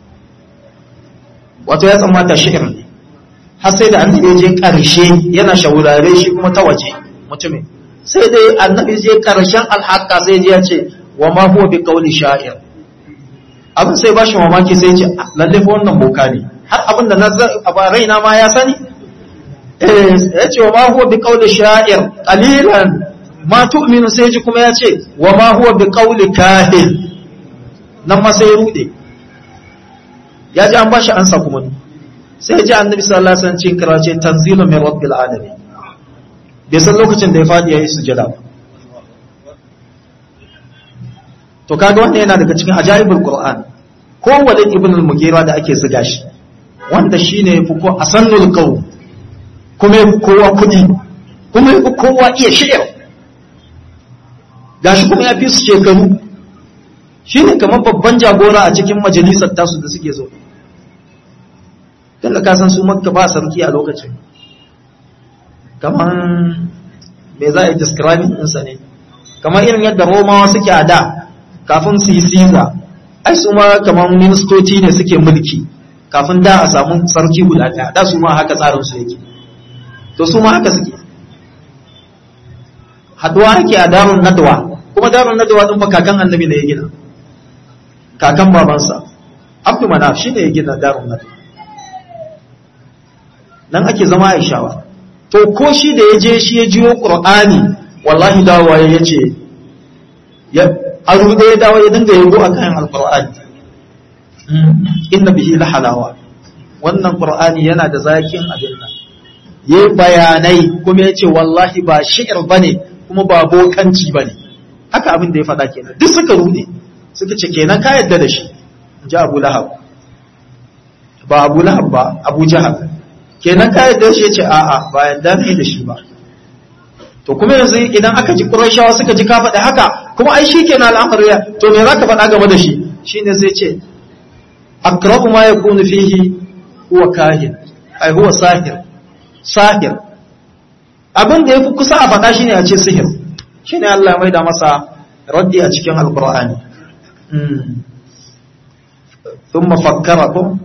wato ya tsammata shi'ir ne, har sai da annabi je karshe yana shaurare shi kuma ta waje mutumin, sai dai annabi je karshen alhaka sai ya ce wa ma huwa bi qawli sha'ir. Abin sai ba shi mamaki, sai ya ce lalle fa wannan boka ne, har abin da a raina ma ya sani. Ya ce wa ma huwa bi qawli sha'ir qalilan ma tu'minu, sai ji kuma ya ce wa ma huwa bi qawli kahin. Nan ma sai rude, ya ji an bashi ansa kuma sai ji annabi sallallahu alaihi wasallam cikin karace tanzilun min rabbil alamin. Bai san lokacin da ya fadi yayi sujada ba. To kaga wannan yana daga cikin ajaibul qur'an. Ko Walid ibn al-Mughira da ake ziga shi, wanda shi ne fi ko a sannul kawo, kuma ya fi kowa kudi, kuma ya fi kowa iya shi'ir, gashi kuma ya fi su shekaru, shi ne kamar babban jagora a cikin majalisar tasu da suke zo. Tunda ka san su Makka ba sarki a lokacin, kamar me za a yi describing ɗinsa ne, kamar irin yadda Romawa suke a da kafin su yi Caesar, ai su ma kamar ministoci ne suke mulki kafin da a samu sarki guda ɗaya, da su ma haka tsarinsu yake, to su ma haka suke haduwa ake a darun nadwa, kuma darun nadwa ɗin fa kakan annabi ne ya gina, kakan babansa Abdu Manaf shine ya gina Darun Nadwa nan ake zama a shawara. To ko shi da ya je shi ya jiyo Qur'ani wallahi dawowa ya ce ya aru da ya dawo ya dinga yabo akan Al-Qur'ani inna bihi la halawa, wannan Qur'ani yana da zakin abin nan. Yayi bayanai kuma yace wallahi ba shi'ir bane kuma ba bokanci bane. Haka abin da ya faɗa kenan. Duk suka rude. Suka ce kenan ka yadda da shi. Inji Abu Lahab. Ba Abu Lahab ba, Abu Jahal. Kenan ka yadda shi yace a'a ba yadda ne da shi ba. To kuma yanzu idan aka ji Qurayshawa suka ji ka faɗa haka, kuma ai shikenan al'amari ya, to me zaka faɗa game da shi? Shine sai ce aqrabu ma yakunu fihi huwa kahin, ai huwa sahir. Sahir. Abin da yafi kusa a faɗa shine a ce sihir. Shine Allah ya maida masa raddi a cikin Al-Qur'ani. Thumma fakkarakum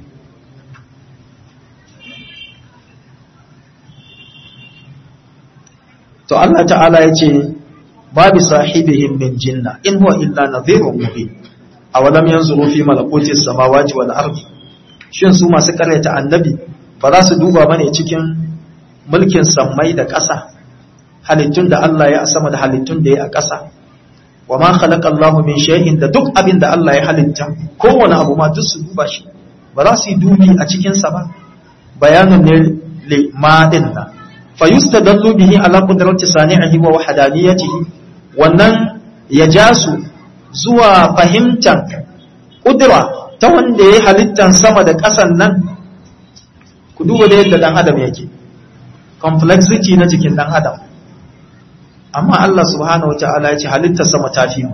to Allah ta'ala ya ce babu sahibihim min jinna in huwa illa nadhirun mubin awalam yanzuru fi malakuti samawati wal ardi, shin su masu karyata annabi ba za su duba bane cikin mulkin sammai da ƙasa, halittun da Allah ya sama da halittun da ya a ƙasa, wa ma khalaqa Allahu min shay'in, da duk abin da Allah ya halitta kowane abu ma duk su duba shi, ba za su yi dubi a cikin sa ba. Bayanun ne li madinna fayustadallu bihi ala qudrati sani'ihi wa wahdaniyatihi, wannan ya ja su zuwa fahimtar kudura ta wanda ya halittan sama da ƙasan nan. Ku duba da yadda dan adam yake, complexity na jikin dan adam, amma Allah subhanahu wataala ya ce halittar sama ta fi mu.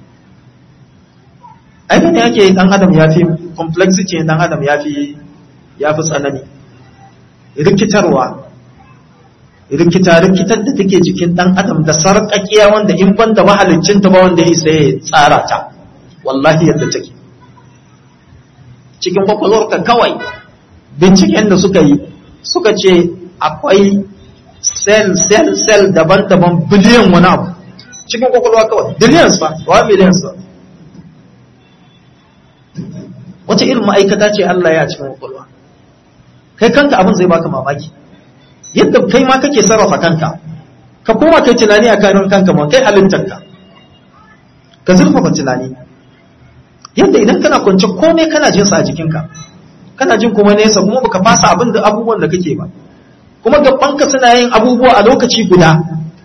Ai ne yake dan adam ya fi complexity, dan adam ya fi tsanani, rikitar da take jikin dan adam da sarƙaƙiya wanda in banda mahaliccin ta ba wanda ya isa ya tsara ta, wallahi yadda take cikin kwakwalwarka kawai. Binciken da suka yi suka ce akwai sel daban-daban biliyan wani abu cikin kwakwalwa kawai, billions ba millions ba. Wace irin ma'aikata ce Allah ya cikin kwakwalwa? Kai kanka abin zai baka mamaki yadda kai ma kake sarrafa kanka. Ka koma kai tunani a kanin kanka ma, kai halittarka ka zurfafa tunani yadda idan kana kwance komai kana jin sa a jikinka, kana jin kuma nesa, kuma baka fasa abubuwan da kake ba, kuma gabanka suna yin abubuwa a lokaci guda.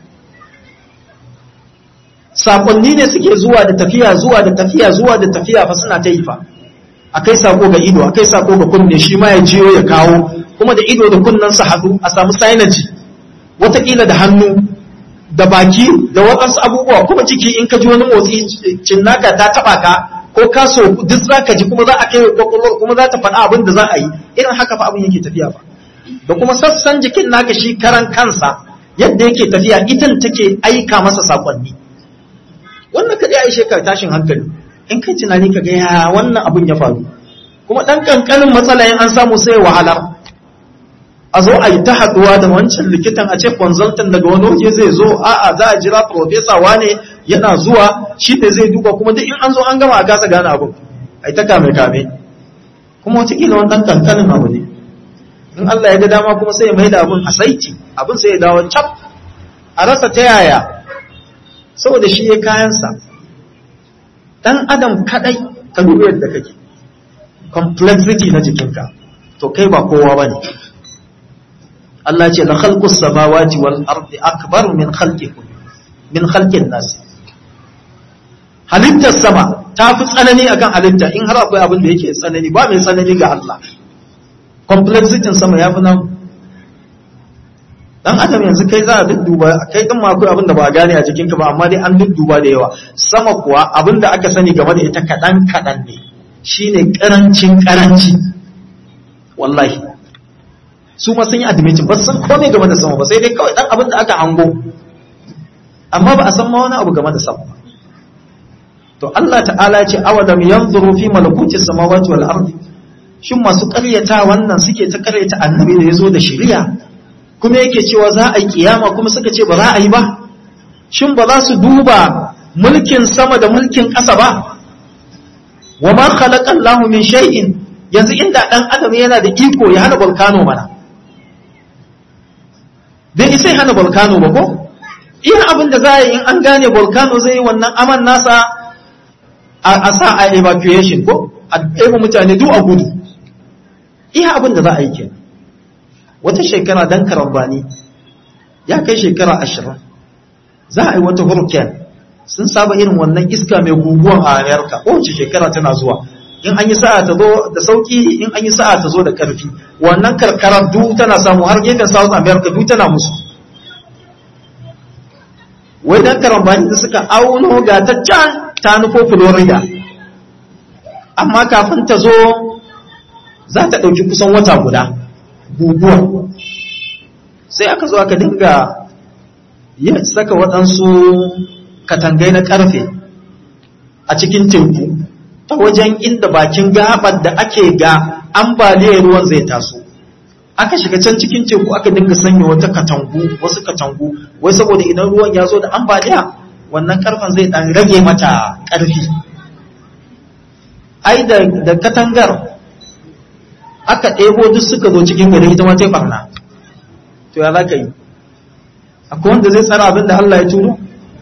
Sakonni ne suke zuwa da tafiya fa suna ta yi fa. Akai sako ga ido, akai sako ga kunne, shi ma ya jiyo ya kawo, kuma da ido da kunnen su haɗu a samu synergy, wataƙila da hannu da baki da waɗansu abubuwa, kuma jiki in ka ji wani motsi cinnaka ta taɓa ka ko ka so duk za ka ji, kuma za a kai kwakwalwar, kuma za ta faɗa abin da za a yi. Irin haka fa abin yake tafiya ba. Da kuma sassan jikin naka shi karan kansa yadda yake tafiya, itan take aika masa sakonni. Wannan kaɗai ya ishe ka tashin hankali in kai tunani ka ga ya wannan abin ya faru. Kuma ɗan ƙanƙanin matsala in an samu sai wahala a zo a yi ta haɗuwa da wancan likitan, a ce consultant daga wani waje zai zo, a'a za a jira professor wane yana zuwa, shi ne zai duba, kuma duk in an zo an gama a kasa gane abin, a yi ta kame-kame, kuma wataƙila wani ɗan ƙanƙanin abu ne. In Allah ya ga dama kuma sai ya mai da abin a saiti, abin sai ya dawo cap, a rasa ta yaya, saboda shi ya kayansa. Dan adam kadai ka dubi yadda kake, complexity na jikinka, to kai ba kowa bane. Allah ce la khalqus samawati wal ardi akbar min khalqin nas. Halittar sama ta fi tsanani akan halitta, in har akwai abin da yake tsanani, ba mai tsanani ga Allah. Complexity sama ya fi nan. Dan adam yanzu kai za a dudduba, kai din ma akwai abin da ba a gane a jikinka ba, amma dai an dudduba da yawa. Sama kuwa abin da aka sani game da ita kaɗan ne, shine karanci. Wallahi su ma sun yi admitin ba san komai game da sama ba, sai dai kawai dan abin da aka hango, amma ba a san ma wani abu game da sama. To Allah ta'ala ce awalam yanzuru fi malakuti samawati wal ardi, shin masu ƙaryata wannan suke ta ƙaryata annabi da yazo da shari'a, kuma yake cewa za a yi kiyama, kuma suka ce ba za a yi ba? Shin ba za su duba mulkin sama da mulkin ƙasa ba? wa ma khalaqa Allahu min shay'in, yanzu inda dan adam yana da iko ya hana volcano mana, bai isa hana volcano ba ko? Iya abin da za a yi in an gane volcano zai yi wannan aman nasa a sa a evacuation ko a ɗaya mutane duk a gudu. Iya abin da za a yi kenan. Wata shekara dan karambani ya kai shekara 20 za a yi wata hurricane, sun saba irin wannan iska mai guguwan a Amerika kowace shekara tana zuwa, in an yi sa'a ta zo da sauki, in an yi sa'a ta zo da karfi. Wannan karkarar duk tana samu, har gefen South America duk tana musu. Wai dan karambani da suka auno ga ta can ta nufo Florida, amma kafin ta zo za ta ɗauki kusan wata guda guguwa. Sai aka zo aka dinga ya saka waɗansu katangai na ƙarfe a cikin teku ta wajen inda bakin gabar da ake ga ambaliyar ruwan zai taso. Aka shiga can cikin teku aka dinga sanya wasu katangu, wai saboda idan ruwan ya zo da ambaliya wannan ƙarfen zai ɗan rage mata ƙarfi. Ai da katangar aka ɗebo duk suka zo cikin gari, ita ma ta barna. To ya za ka yi? Akwai wanda zai tsara abin da Allah ya turo?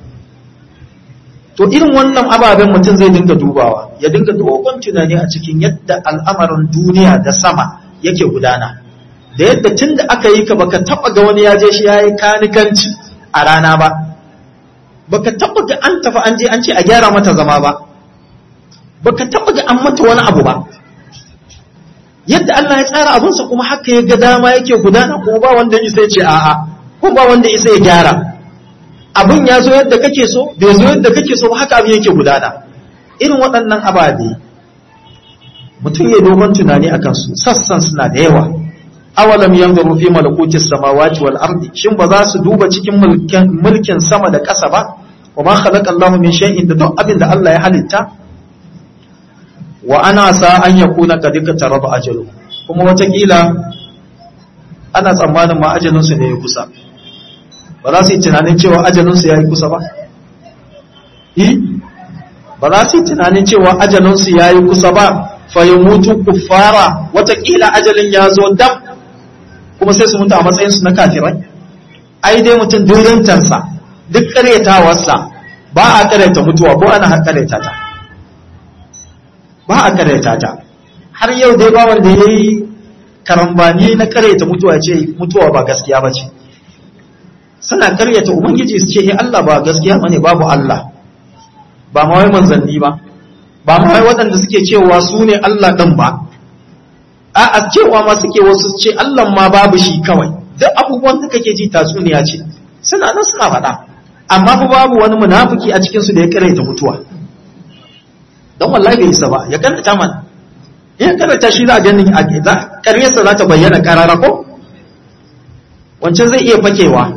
To irin wannan ababen mutum zai dinga dubawa, ya dinga dogon tunani a cikin yadda al'amarin duniya da sama yake gudana, da yadda tun da aka yi ka baka taɓa ga wani ya je shi ya yi kanikanci a rana ba, baka taɓa ga an tafi an je an ce a gyara mata zama ba, baka taɓa ga an mata wani abu ba. Yadda Allah ya tsara abinsa kuma haka ya ga dama yake gudana, kuma ba wanda isa ya ce a'a, kuma ba wanda isa ya gyara. Abin ya zo yadda kake so, bai zo yadda kake so ba, haka abin yake gudana. Irin waɗannan ababe mutum ya dogon tunani akan su, sassan suna da yawa. Awalam yanzuru fi malakutis samawati wal ardi, shin ba za su duba cikin mulkin sama da ƙasa ba? Wa ma khalaqa Allahu min shay'in, da duk abin da Allah ya halitta. Wa ana sa an yakuna qad taraba ajalu, kuma watakila ana tsammanin ma ajalin su ne ya kusa. Ba za su yi tunanin cewa ajalin su yayi kusa ba? Ba za su yi tunanin cewa ajalin su yayi kusa ba, fa yamutu kuffara, watakila ajalin ya zo dab kuma sai su mutu a matsayin su na kafirai. Ai dai mutum durintarsa duk karyatawarsa ba a karyata mutuwa, ko ana har karyata ta, ba a karyata ta. Har yau dai ba wanda ya yi karambani na karyata mutuwa, ce mutuwa ba gaskiya ba ce. Suna karyata ubangiji su ce Allah ba gaskiya ba ne, babu Allah, ba ma wai manzanni ba, ba ma wai waɗanda suke cewa su ne Allah ɗin ba, a cewa ma suke wasu ce Allah ma babu shi kawai. Duk abubuwan da kake ji tatsuniya ce, suna nan suna faɗa, amma fa babu wani munafiki a cikinsu da ya karyata mutuwa. Don wallahi bai isa ba, ya karanta mana, in karanta shi za a gani karyarsa za ta bayyana karara ko wancan zai iya fakewa.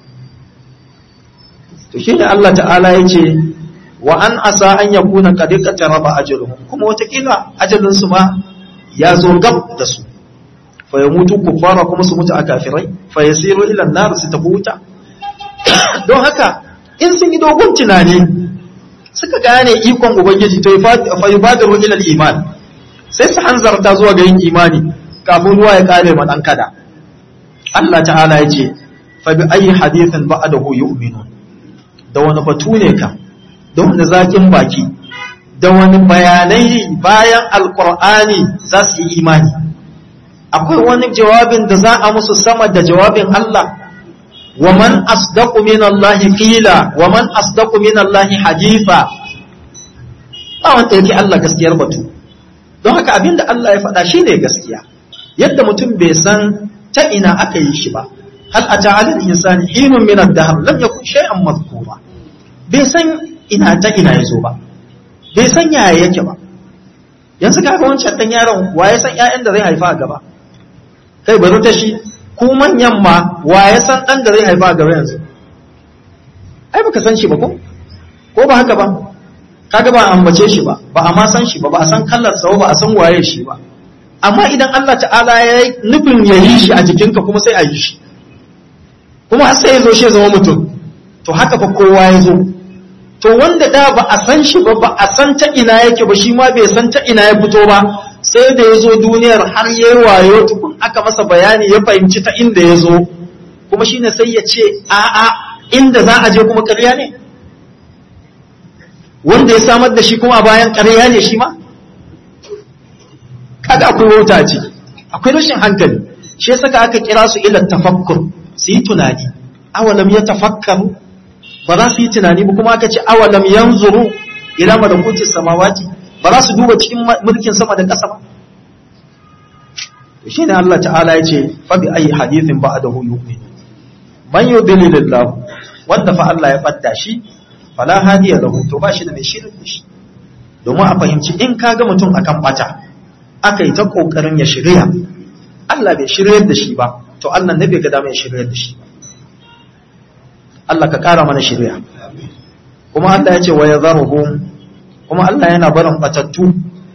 To shi ne Allah ta'ala ya ce wa an asa an yakuna qad qataraba ajaluhum, kuma watakila ajalinsu ma ya zo gab da su, fa yamutu kuffara, kuma su mutu a kafirai, fa yasiru ila an-nar, su tafi wuta. Don haka in sun yi dogon tunani suka gane ikon ubangiji, to fa yubadiru ila al-iman, sai su hanzarta zuwa ga yin imani kafin ruwa ya kare ma dan kada. Allah ta'ala ya ce fa bi ayi hadithin ba'dahu yu'minun, da wani batu ne ka, da wani zakin baki, da wani bayanai bayan alqur'ani za su yi imani. Akwai wani jawabin da za a musu sama da jawabin Allah? wa man asdaqu minallahi qila wa man asdaqu minallahi haditha. Ba wanda yake Allah gaskiyar batu. Don haka abinda Allah ya faɗa shine gaskiya, yadda mutum bai san ta ina aka yi shi ba. Hal ata 'ala al-insani hinun min ad-dahr lam yakun shay'an madhkura. Bai san ina ta ina yazo ba, bai san yaya yake ba. Yanzu kaga wancan dan yaron waye san ƴaƴan da zai haifa a gaba? Kai bari ta shi, ku manyan ma waye san dan da zai haifa a gaba yanzu? Ai baka san shi ba ko ba haka ba? Kaga ba ambace shi ba, ba a ma san shi ba, ba a san kallar sa ba, a san waye shi ba. Amma idan Allah ta'ala ya yi nufin ya yi shi a jikinka kuma sai a yi shi, kuma har sai ya zo shi ya zama mutum. To haka fa kowa ya zo, to wanda da ba a san shi ba a san ta ina yake ba shi ma bai san ta ina ya fito ba sai da ya zo duniyar har ya yi wayo tukun aka masa bayani ya fahimci ta inda ya zo kuma shine sai ya ce a'a inda za a je kuma ƙarya ne wanda ya samar da shi kuma bayan ƙarya ne shi ma kada akwai wauta ce akwai rashin hankali shi yasa aka kira su ila tafakkur su yi tunani awalam ya tafakkaru ba za su yi tunani ba kuma aka ce awalam yanzuru ila malakutis samawati ba za su duba cikin mulkin sama da ƙasa ba shi ne Allah ta'ala ya ce fa bi ayi hadithin ba'dahu yu'minu man yudlilillahu wanda fa Allah ya fadda shi fala hadiya lahu to ba shi da mai shirin da shi domin a fahimci in kaga mutum akan bata aka yi ta kokarin ya shirya Allah bai shiryar da shi ba to Allah ne bai ga dama ya shiryar da shi Allah ka kara mana shirya kuma Allah ya ce wa yadharuhum kuma Allah yana barin batattu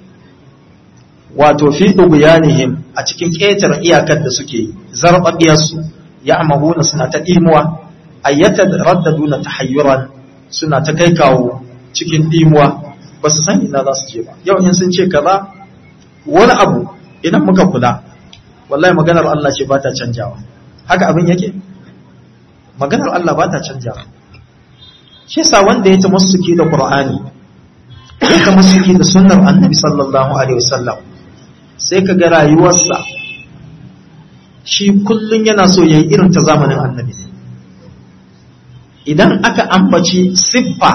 wato fi dubiyanihim a cikin ƙetare iyakar da suke zarbabiyar su ya'mahuna suna ta dimuwa ayyata raddaduna tahayyuran suna ta kai kawo cikin dimuwa ba su san ina za su je ba yau in sun ce kaza wani abu idan muka kula wallahi maganar Allah ce ba ta canjawa haka abin yake maganar Allah ba ta canjawa shi yasa wanda ya tamassuki da Qur'ani ya tamassuki da sunnar Annabi sallallahu alaihi wasallam sai kaga rayuwarsa shi kullun yana so yayi irin ta zamanin Annabi idan aka ambaci siffa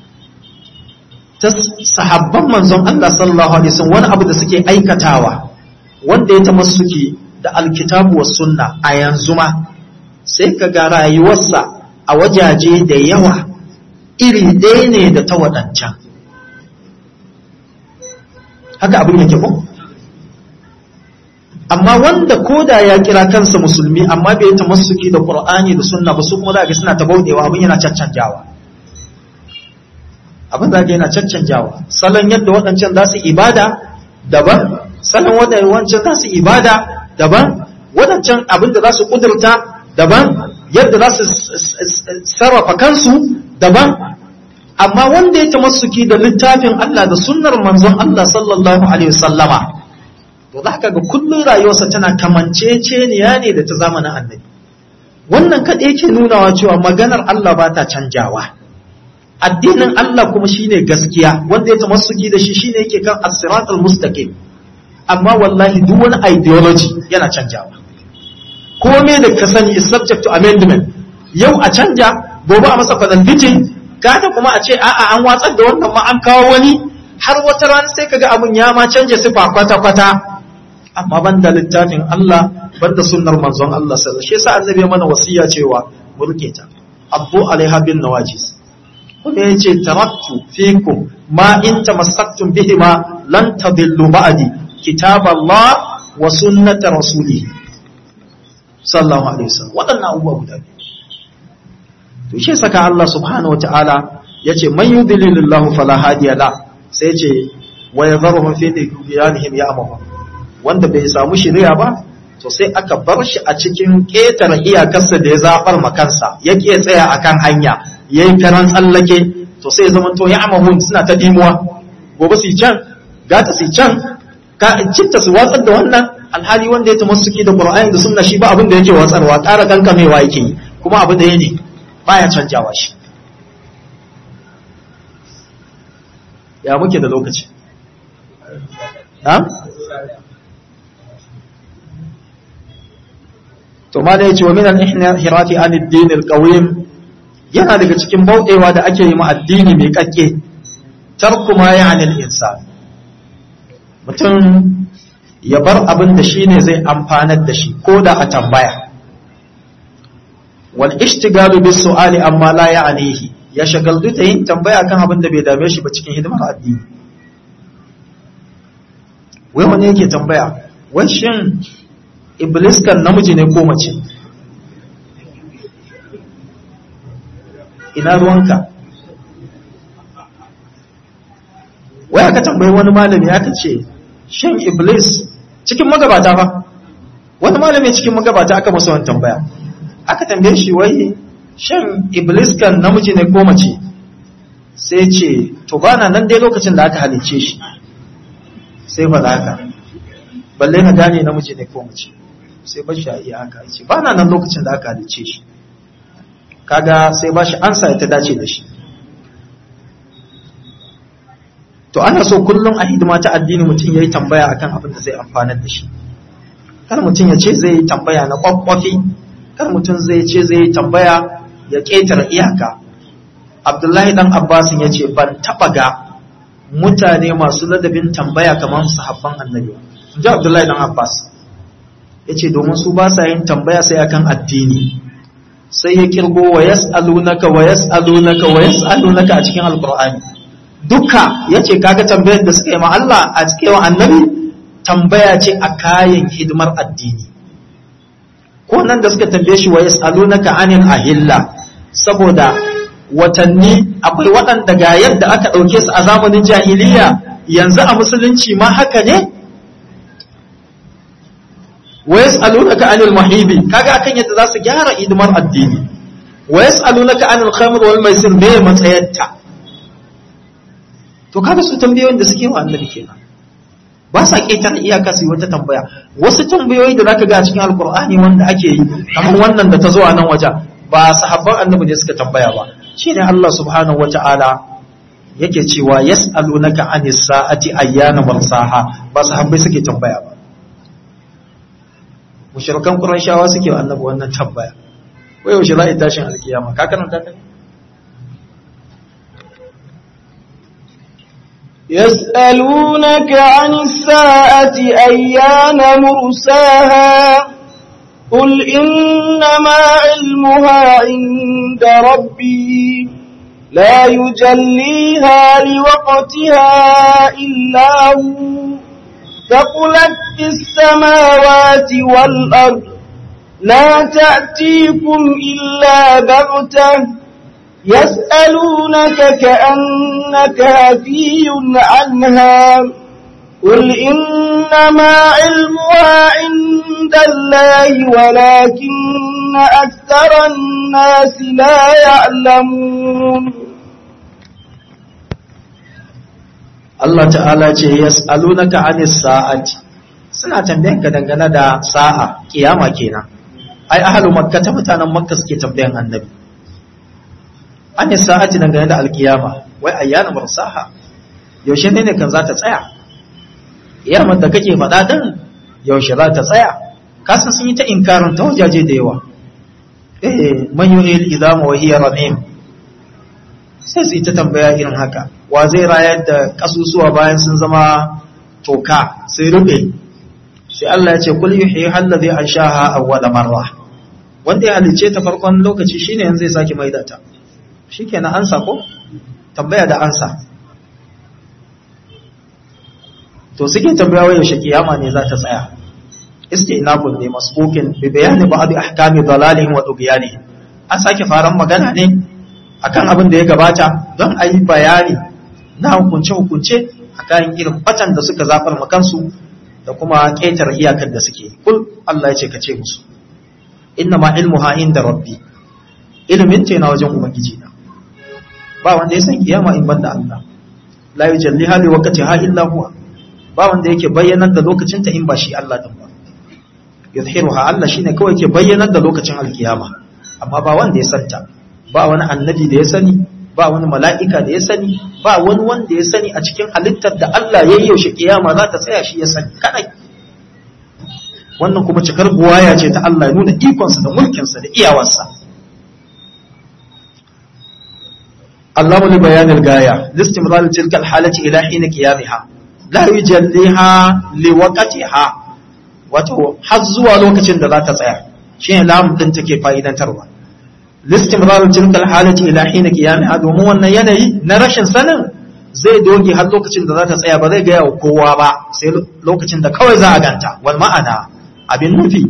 ta sahabban manzon Allah sallallahu alaihi wasallam wani abu da suke aikatawa wanda ya tamassuki da alkitabu was sunna a yanzu ma sai kaga rayuwarsa a wajaje da yawa iri ɗaya ne da ta waɗancan haka abin yake ko amma wanda koda ya kira kansa musulmi amma bai tamassuki da Qur'ani da sunna ba su kuma za ga suna ta bauɗewa abin yana caccanjawa abin da yana caccanjawa salon yadda waɗancan za su ibada daban salon waɗancan za su ibada daban waɗancan abin da za su ƙudurta daban yadda za su sarrafa kansu daban amma wanda ya tamassuki da littafin Allah da sunnar manzon Allah sallallahu alaihi wasallama to za ka ga kullum rayuwarsa tana kamanceceniya ne da ta zamanin annabi wannan kaɗai yake nunawa cewa maganar Allah ba ta canjawa addinin Allah kuma shine gaskiya wanda ya tamassuki da shi shine yake kan as-siratal mustaqim amma wallahi duk wani ideology yana canjawa komai da ka sani is subject to amendment yau a canja gobe a masa kwadalbitin gata kuma a ce a'a an watsar da wannan ma an kawo wani har wata rana sai kaga abun ya ma canja sifa kwata-kwata amma banda littafin Allah banda sunnar manzon Allah sallallahu alaihi wasallam shi yasa annabi mana wasiya cewa mu rike ta abu alaiha bin nawajis kuma yace taraktu fikum ma in tamassaktum bihima lan tadillu ba'di kitaballah wa sunnat rasulih sallallahu alaihi wasallam wadannan abubuwa guda biyu to shi saka Allah subhanahu wataala yace man yudlilillahu fala hadiya la sai yace wa yadharuhum fi tughyanihim ya'mahu wanda bai samu shiriya ba to sai aka bar shi a cikin ƙetare iyakarsa da ya zabar makansa yake tsaya akan hanya yayin karan tsallake to sai zaman to ya'mahu suna ta dimuwa gobe su can gata su can ka citta su watsar da wannan alhali wanda ya tamassuki da Qur'ani da sunna shi ba abin da yake watsarwa ƙara kankamewa yake yi kuma abu da yake baya canjawa shi ya muke da lokaci to ma da yace wa min al-inhirafi an ad-din al-qawim yana daga cikin bauɗewa da ake yi ma addini mai kakke tarku ma ya'ni al-insan mutum ya bar abin da shine zai amfanar da shi ko da a tambaya wal ishtigalu bis su'ali amma la ya'nihi ya shagaltu da yin tambaya kan abin da bai dame shi ba cikin hidimar addini wai wani yake tambaya wai shin iblis kan namiji ne ko mace ina ruwanka wai aka tambayi wani malami aka ce shin iblis cikin magabata fa wani malami cikin magabata aka masa wani tambaya aka tambaye shi wai shin iblis kan namiji ne ko mace sai ce to bana nan dai lokacin da aka halicce shi, sai faɗa haka, balle na gane namiji ne ko mace, sai ba shi a iya haka, ce bana nan lokacin da aka halicce shi, kaga sai ba shi ansa ta dace da shi. To ana so kullum a hidima ta addini mutum ya yi tambaya akan abin da zai amfanar da shi, kar mutum ya ce zai yi tambaya na kwakwafi, kar mutum zai ce zai yi tambaya ya ƙetare iyaka. Abdullahi dan Abbasin ya ce ban taɓa ga mutane masu ladabin tambaya kamar sahabban annabi. Ji Abdullahi dan Abbas ya ce domin su ba sa yin tambaya sai akan addini, sai ya kirgo wa yas'alunaka wa yas'alunaka wa yas'alunaka a cikin alqur'ani duka. ya ce kaga tambayar da suka yi ma Allah a cikin wa annabi tambaya ce a kayan hidimar addini. Ko nan da suka tambaye shi wa yas'alunaka anil ahilla, saboda watanni akwai waɗanda ga yadda aka ɗauke su a zamanin jahiliya, yanzu a musulunci ma haka ne. Wa yas'alunaka anil mahibi, kaga akan yadda za su gyara hidimar addini. Wa yas'alunaka anil khamr wal maisir, me matsayarta? To kaga su tambayoyin da suke wa annabi kenan, ba sa ƙetare iyaka su yi wata tambaya. Wasu tambayoyi da zaka ga a cikin alkur'ani wanda ake yi kamar wannan da ta zo a nan wajen, ba sahabban annabi ne suka tambaya ba. Shine Allah subhanahu wata'ala yake cewa yas'alunaka anis sa'ati ayyana mursaha, ba sahabbai suke tambaya ba. Mushrikan Qurayshawa suke wa annabi wannan tambaya, wai yaushe za a yi tashin alkiyama? Ka karanta ta? يسألونك عن الساعة أيان مرساها قل إنما علمها عند ربي لا يجليها لوقتها إلا هو ثقلت في السماوات والأرض لا تأتيكم إلا بغتة يسألونك كأنك هفي عنها قل إنما علمها عند الله ولكن أكثر الناس لا يعلمون. Allah ta'ala ce yas'alunaka 'anis sa'ati, suna tambayanka dangane da sa'a kiyama kenan. Ai ahlu makka ta mutanen makka suke tambayan annabi an sa'ati dangane da alkiyama, wai ayyana mursaha, yaushe ne kan za ta tsaya? Kiyamar da kake faɗa din yaushe za ta tsaya? Kasan sun yi ta inkarin ta wajaje da yawa. Man yuhil idama wa hiya ramim, sai su yi ta tambaya irin haka. Wa zai rayar da kasusuwa bayan sun zama toka sai rube? Sai Allah ya ce kul yuhyi allazi anshaha awwala marra, wanda ya halice ta farkon lokaci shine yanzu zai saki maida ta. Shikenan ansa ko? Tambaya da ansa. To suke tambaya wa yaushe kiyama ne za ta tsaya? Istinabun ne masbukin bi bayani ba'd ahkami dalalihim wa tughyanihim. An sake faran magana ne akan abin da ya gabata don a yi bayani na hukunce-hukunce akan irin batan da suka zafar makansu da kuma ƙetare iyakar da suke. Kul Allah ya ce ka ce musu inna ma ilmuha inda rabbi, ilimin ce na wajen ubangiji na, ba wanda ya san kiyama in banda Allah. La yujalliha li waqtiha illa huwa, ba wanda yake bayyanar da lokacin ta in ba shi Allah din ba. Yuzhiruha, Allah shine kawai yake bayyanar da lokacin alkiyama, amma ba wanda ya santa, ba wani annabi da ya sani, ba wani mala'ika da ya sani, ba wani wanda ya sani a cikin halittar da Allah ya yi yaushe kiyama za ta tsaya, shi ya sani kadai. Wannan kuma cikar buwaya ce ta Allah, ya nuna ikonsa da mulkinsa da iyawarsa. الله لبيان الغاية لاستمرار تلك الحالة إلى حين قيامها لا يجليها لوقتها wato har zuwa lokacin da za ta tsaya, shi ne lamun din take fa'idantarwa. Listimrar tilkal halati ila hina qiyamiha, domin wannan yanayi na rashin sanin zai doge har lokacin da za ta tsaya, ba zai ga yawa kowa ba sai lokacin da kawai za a ganta. Wal ma'ana, abin nufi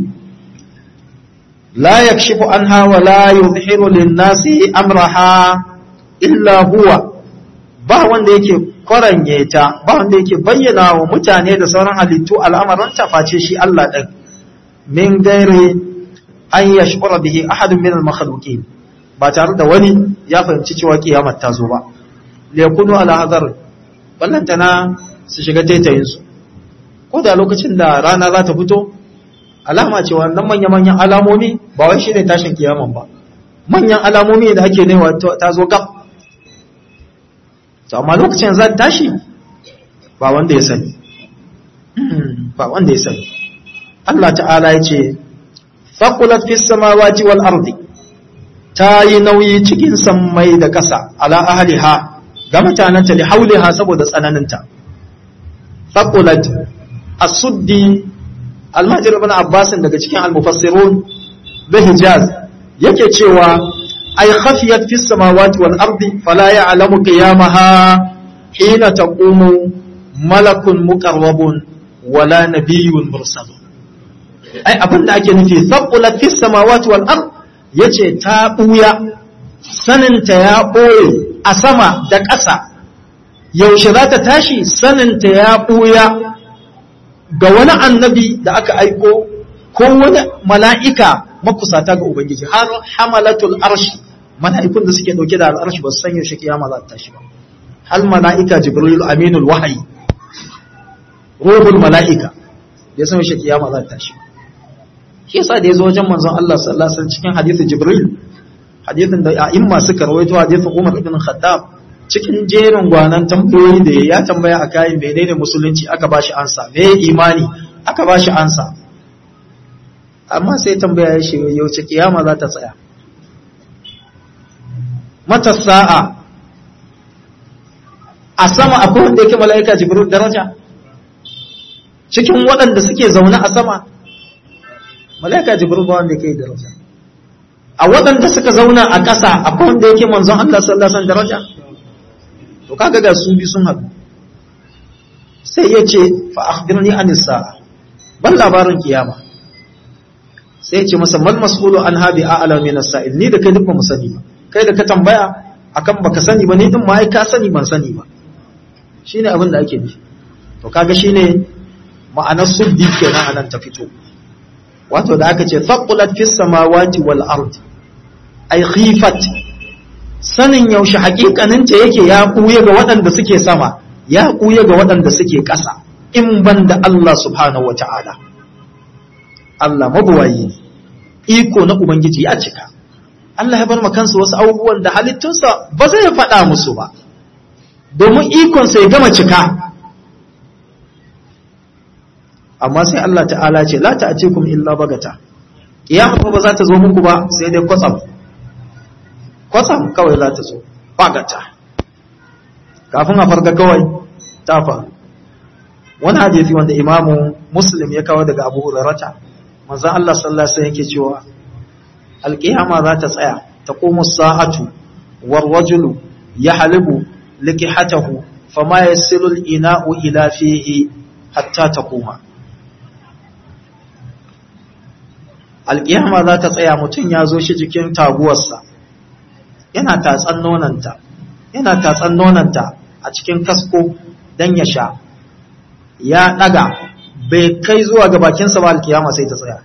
la yakshifu anha wa la yuzhiru lin-nasi amraha illa huwa, ba wanda yake kwaranye ta, ba wanda yake bayyana wa mutane da sauran halittu al'amuran ta face shi Allah ɗin, min gairi an yashkura bihi ahadun min al-makhluqin, ba tare da wani ya fahimci cewa kiyamar ta zo ba. liyakunu ala hadar ballantana su shiga taitayinsu ko da lokacin da rana za ta fito alama ce wannan manya-manyan alamomi ba wai shi ne tashin kiyaman ba manyan alamomi da ake newa ta zo gab to amma lokacin za ta tashi ba wanda ya sani ba wanda ya sani Allah ta'ala ya ce faqulat fis samawati wal ardi ta yi nauyi cikin sammai da ƙasa ala ahliha ga mutananta li hauliha saboda tsananinta faqulat as-suddi al-mahdir ibn abbas daga cikin al-mufassirun da hijaz yake cewa ay khafiyat fis samawati wal ardi fala ya'lamu qiyamaha hina taqumu malakun muqarrabun wala nabiyyun mursal ai abinda ake nufi faqulat fis samawati wal ard yace ta buya saninta ya boye a sama da ƙasa yaushe za ta tashi saninta ya buya ga wani annabi da aka aiko ko wani mala'ika makusata ga ubangiji har hamalatul arshi mala'ikun da suke dauke da al'arshi ba su san yaushe kiyama za ta tashi ba hal mala'ika jibril aminul wahyi ruhul mala'ika ya san yaushe kiyama za ta tashi shi yasa da yazo wajen manzon Allah sallallahu alaihi wasallam cikin hadisi jibril hadisin da a'imma suka rawaito hadisin Umar ibn Khattab cikin jerin gwanan tambayoyi da ya tambaya a kayan menene musulunci aka bashi ansa me imani aka bashi ansa amma sai tambaya ya shi yaushe kiyama za ta tsaya mata sa'a a sama akwai wanda yake mala'ika jibril daraja cikin waɗanda suke zaune a sama mala'ika jibril ba wanda yake daraja a waɗanda suka zauna a ƙasa akwai wanda yake manzon Allah sallallahu alaihi wasallam daraja to kaga ga su bi sun haɗu sai ya ce fa akhbirni anis sa'a ban labarin kiyama sai ya ce masa mal mas'ulu an habi a'la min as-sa'il ni da kai duk ba mu sani ba kai da ka tambaya akan baka sani ba ni din ma ai ka sani ban sani ba shine abin da ake nufi to kaga shine ma'anar suddi kenan anan ta fito wato da aka ce faqulat fis samawati wal ard ay khifat sanin yaushe hakikaninta yake ya kuye ga waɗanda suke sama ya kuye ga waɗanda suke ƙasa in banda Allah subhanahu wata'ala Allah mabuwayi iko na ubangiji ya cika Allah ya bar makansa wasu abubuwan da halittunsa ba zai faɗa musu ba domin ikonsa ya gama cika amma sai Allah ta'ala ce la ta'atikum illa bagata kiyama ba za ta zo muku ba sai dai kwatsam kawai za ta zo bagata kafin a farga kawai ta faru wani hadisi wanda imamu muslim ya kawo daga abu hurairata manzon Allah sallallahu alaihi wasallam yake cewa alqiyama za ta tsaya taqumu as-sa'atu war-rajulu yahlibu likihatahu fama yasilu al-ina'u ila fihi hatta taquma alqiyama za ta tsaya mutun ya zo shi jikin taguwarsa yana tatsan nonanta a cikin kasko dan ya sha ya daga bai kai zuwa ga bakinsa ba alkiyama sai ta tsaya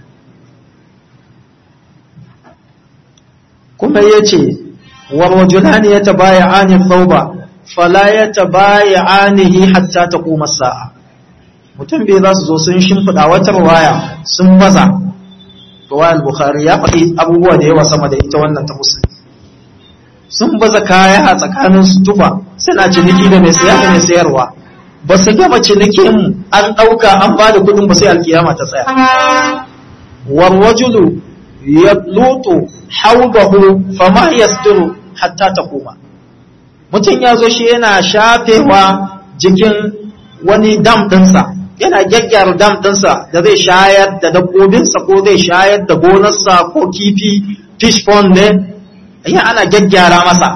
kuma yace warwajulani yatabaya'ani thawba fala yatabaya'anihi hatta taquma as-sa'a mutum bai za su zo sun shimfida wata riwaya sun baza riwayar bukhari ya faɗi abubuwa da yawa sama da ita wannan ta muslim sun baza kaya a tsakanin su tufa suna ciniki da mai saya da mai sayarwa ba su gama cinikin an ɗauka an ba da kudin ba sai alkiyama ta tsaya warwajulu yablutu hawdahu fama yasturu hatta taquma mutum ya zo shi yana shafewa jikin wani dam ɗinsa yana gyaggyara dam ɗinsa da zai shayar da dabbobinsa ko zai shayar da gonarsa ko kifi fish pond ne ya ana gyaggyara masa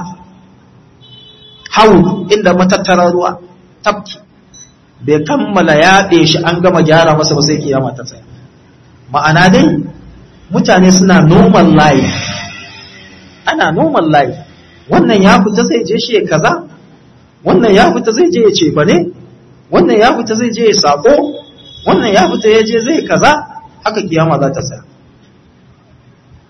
hau inda matattara ruwa tafki bai kammala yaɗe shi an gama gyara masa ba sai kiyama ta tsaya ma'ana dai mutane suna normal life ana normal life wannan ya fita zai je shi kaza wannan ya fita zai je ya ce ba ne wannan ya fita zai je ya sako wannan ya fita ya je zai kaza haka kiyama za ta tsaya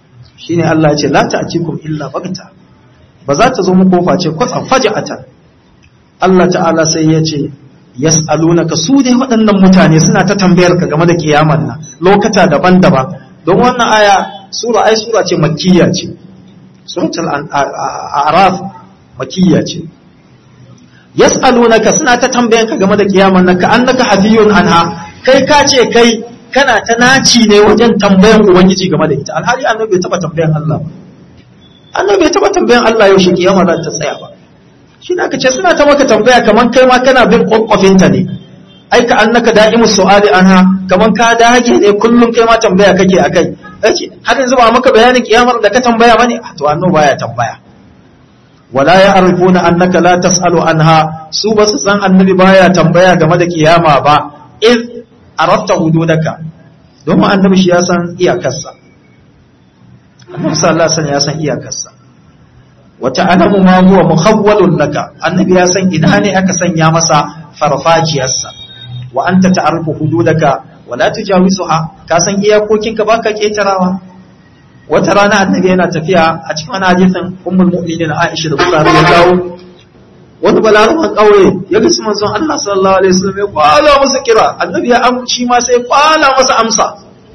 shine Allah ya ce la ta'tikum illa bagta ba za ta zo muku face kwatsam faja'atan Allah ta'ala sai ya ce yas'alunaka, su dai waɗannan mutane suna ta tambayar ka game da kiyamar nan lokata daban-daban. Don wannan aya sura ce makkiya ce, suratul a'raf makkiya ce. Yas'alunaka, suna ta tambayar ka game da kiyamar nan ka annaka hafiyun anha, kai ka ce kai kana ta naci ne wajen tambayan ubangiji game da ita, alhali annabi bai taba tambayan Allah ba. Annabi bai taba tambayan Allah yaushe kiyama za ta tsaya ba. Shi ne aka ce suna ta maka tambaya kaman kai ma kana bin kokkofinta ne. Ai ka annaka da'imus su'ali anha, kaman ka dage ne kullum kai ma tambaya kake akai. Kace har yanzu ba maka bayanin kiyamar da ka tambaya bane? To annabi baya tambaya. Wala ya'rifuna annaka la tas'alu anha, su ba su san annabi baya tambaya game da kiyama ba. Iz arafta hududaka, domin annabi shi ya san iyakarsa. Annabi sallallahu alaihi wasallam ya san iyakarsa. Wa ta'lamu ma huwa mukhawwalun laka, annabi ya san ina ne aka sanya masa farfajiyarsa. Wa anta ta'rifu hududaka wa la tujawizuha, ka san iyakokinka baka ketarawa. Wata rana annabi yana tafiya a cikin wani hadisin ummul mu'minin Aisha da Bukhari ya kawo, wani balaraban kauye ya ga manzon Allah sallallahu alaihi wasallam ya kwala masa kira, annabi ya amshi ma sai kwala masa amsa,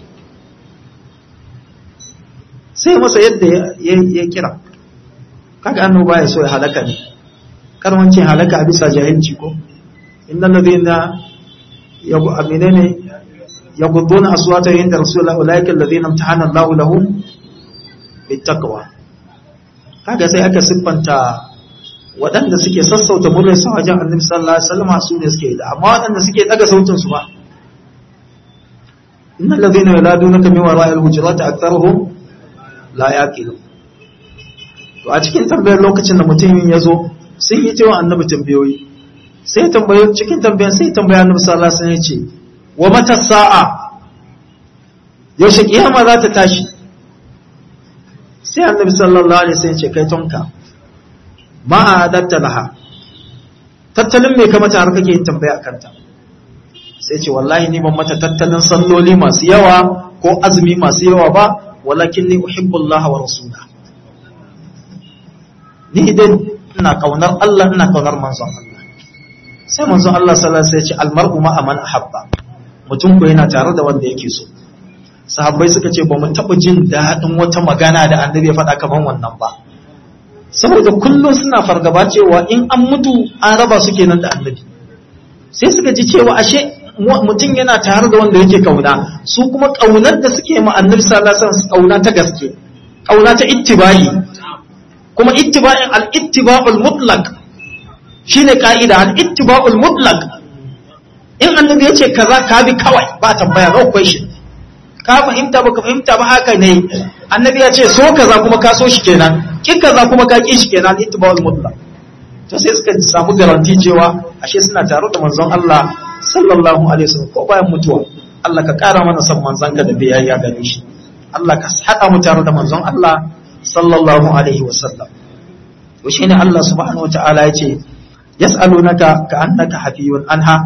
sai masa yadda ya kira. Kaga annabi baya so ya halaka ne, kar wancin halaka a bisa jahilci ko. Innal ladina yagudduna aswatahum inda rasulullah ulaika alladhina imtahana Allahu lahum bittaqwa. Kaga sai aka siffanta waɗanda suke sassauta muryarsu a wajen annabi sallallahu alaihi wasallam su ne suke da, amma waɗanda suke daga sautin su ba. Innal ladhina yaladunaka min wara'il hujurati aktharuhum la yaqilun. To a cikin tambayar lokacin da mutum ya zo sun yi cewa annabi tambayoyi, sai tambayar cikin tambayar sai tambaya annabi sallallahu alaihi wasallam ya ce wa mata sa'a, yaushe kiyama za ta tashi? Sai annabi sallallahu alaihi wasallam ya ce kai tonka ma adatta laha, tattalin me kamata har kake yin tambaya akan ta? Sai ce wallahi ni ban mata tattalin salloli masu yawa ko azumi masu yawa ba, walakin ni uhibbu Allah wa rasulahu, ni idan ina kaunar Allah ina kaunar manzon Allah. Sai manzon Allah sallallahu alaihi wasallam ya ce almar'u ma man ahabba, mutum ko yana tare da wanda yake so. Sahabbai suka ce ba mu taɓa jin daɗin wata magana da annabi ya faɗa kaman wannan ba, saboda kullum suna fargaba cewa in an mutu an raba su kenan da annabi. Sai suka ji cewa ashe mutum yana tare da wanda yake kauna, su kuma kaunar da suke ma annabi sallallahu alaihi wasallam kauna ta gaske, kauna ta ittibai, kuma ittiba'in al-ittiba'ul mutlaq shine kaida, al-ittiba'ul mutlaq. In annabi yace kaza ka bi kawai ba tambaya, no question. Ka fahimta ba ka fahimta ba haka ne. Annabi ya ce so kaza kuma ka so shi kenan, kin kaza kuma ka ki shi kenan, ittiba'ul mutlaq. To sai suka samu garanti cewa ashe suna tare da manzon Allah sallallahu alaihi wasallam ko bayan mutuwa. Allah ka kara mana son manzanka da biyayya gare shi. Allah ka hada mu tare da manzon Allah sallallahu alaihi wasallam. To shine Allah subhanahu wataala yace yas'alunaka ka'annaka hafiyun anha,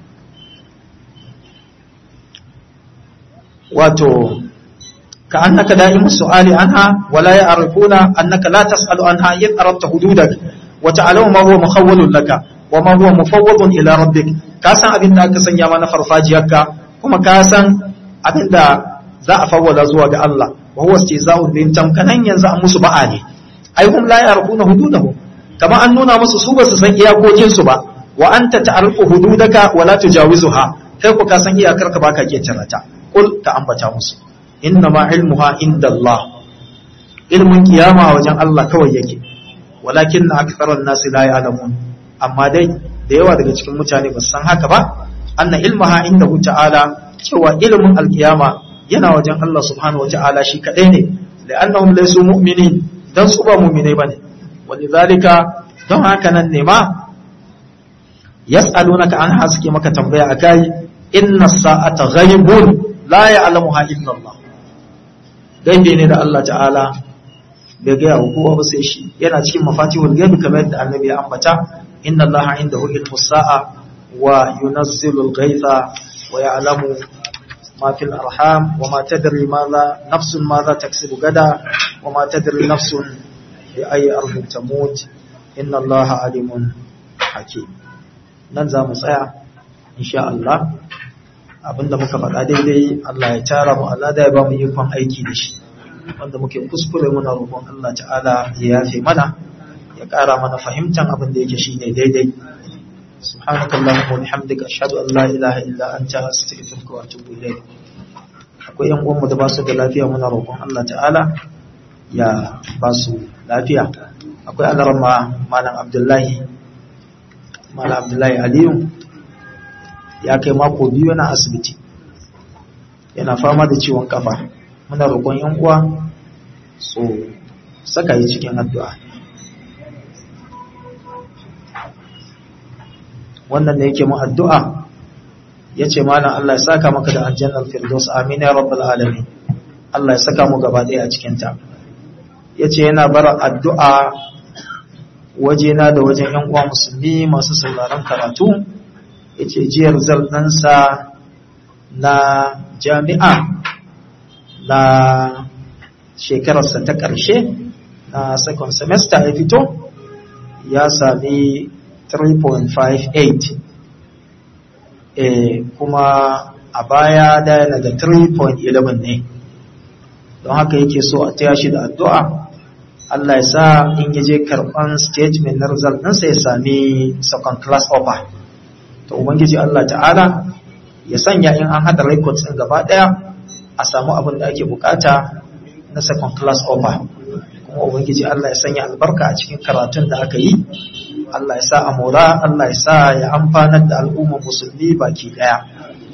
wato ka'annaka da'imus su'ali anha wala ya'rifuna annaka la tas'alu anha id aradta hududak wa ta'lamu ma huwa mukhawwalun laka wa ma huwa mufawwadun ila rabbik. Ka san abin da aka sanya mana farfajiyarka, kuma ka san abin da za a fawwala zuwa ga Allah. wa huwa istiza'un bihim, tamkanan yanzu an musu ba'a ne. Ai hum la yarquna hududahu, kama an nuna musu su ba su san iyakokin su ba. Wa anta ta'rifu hududaka wa la tujawizuha, kai ku ka san iyakar ka baka ketare ta. Kul ka ambata musu inna ma ilmuha indallah, ilmin kiyama wajen Allah kawai yake. Walakin aktharan nasi la ya'lamun, amma dai da yawa daga cikin mutane ba su san haka ba. Anna ilmaha indahu ta'ala, cewa ilmin alkiyama yana wajen Allah subhanahu wata'ala shi kadai ne, la'annahum laysu mu'minin, dan su ba mu'minai bane. Walidhalika, don haka nan ne ma yas'alunaka anha, suke maka tambaya akai. Inna sa'ata ghaibun la ya'lamuha illa Allah, gaibe ne da Allah ta'ala bai ga kowa ba sai shi, yana cikin mafatihul ghaib kamar yadda annabi ya ambata. Inna Allah indahu ilmus sa'a wa yunazzilul ghaitha wa ya'lamu ما في الأرحام وما تدري نفس ماذا تكسب غدا وما تدري نفس بأي أرض تموت إن الله عليم hakim. Nan za mu tsaya insha Allah. Abinda muka faɗa daidai Allah ya tara mu, Allah da ya ba mu ikon aiki da shi, wanda muke kuskure muna roƙon Allah ta'ala ya yafe mana, ya ƙara mana fahimtar abin da yake shine daidai. Subhanakallahumma wa bihamdika ashhadu an la ilaha illa anta astaghfiruka wa atubu ilayk. Akwai yan uwanmu da ba su da lafiya, muna roƙon Allah ta'ala ya ba su lafiya. Akwai alarma Malam Abdullahi Aliyu, ya kai mako 2 yana asibiti, yana fama da ciwon kafa. Muna roƙon yan uwa su saka yi cikin addu'a. Wannan ne yake mu addu'a, yace malam Allah ya saka maka da aljannar firdaus, amin ya rabbal alamin. Allah ya saka mu gaba ɗaya a cikin ta. Yace yana bara addu'a wajena da wajen yan uwa musulmi masu sauraron karatu. Yace jiyar zaldansa na jami'a na shekararsa ta ƙarshe na second semester ya fito, ya sami 3.58, kuma a baya da yana da 3.11 ne. Don haka yake so a taya shi da addu'a Allah ya sa in yaje karɓan statement na result ɗinsa ya sami second class offer. To ubangiji Allah ta'ala ya sanya in an hada records din gaba daya a samu abin da ake bukata na second class offer. Kuma ubangiji Allah ya sanya albarka a cikin karatun da aka yi. Allah ya sa amura, Allah ya sa ya amfanar da al'ummar musulmi baki daya.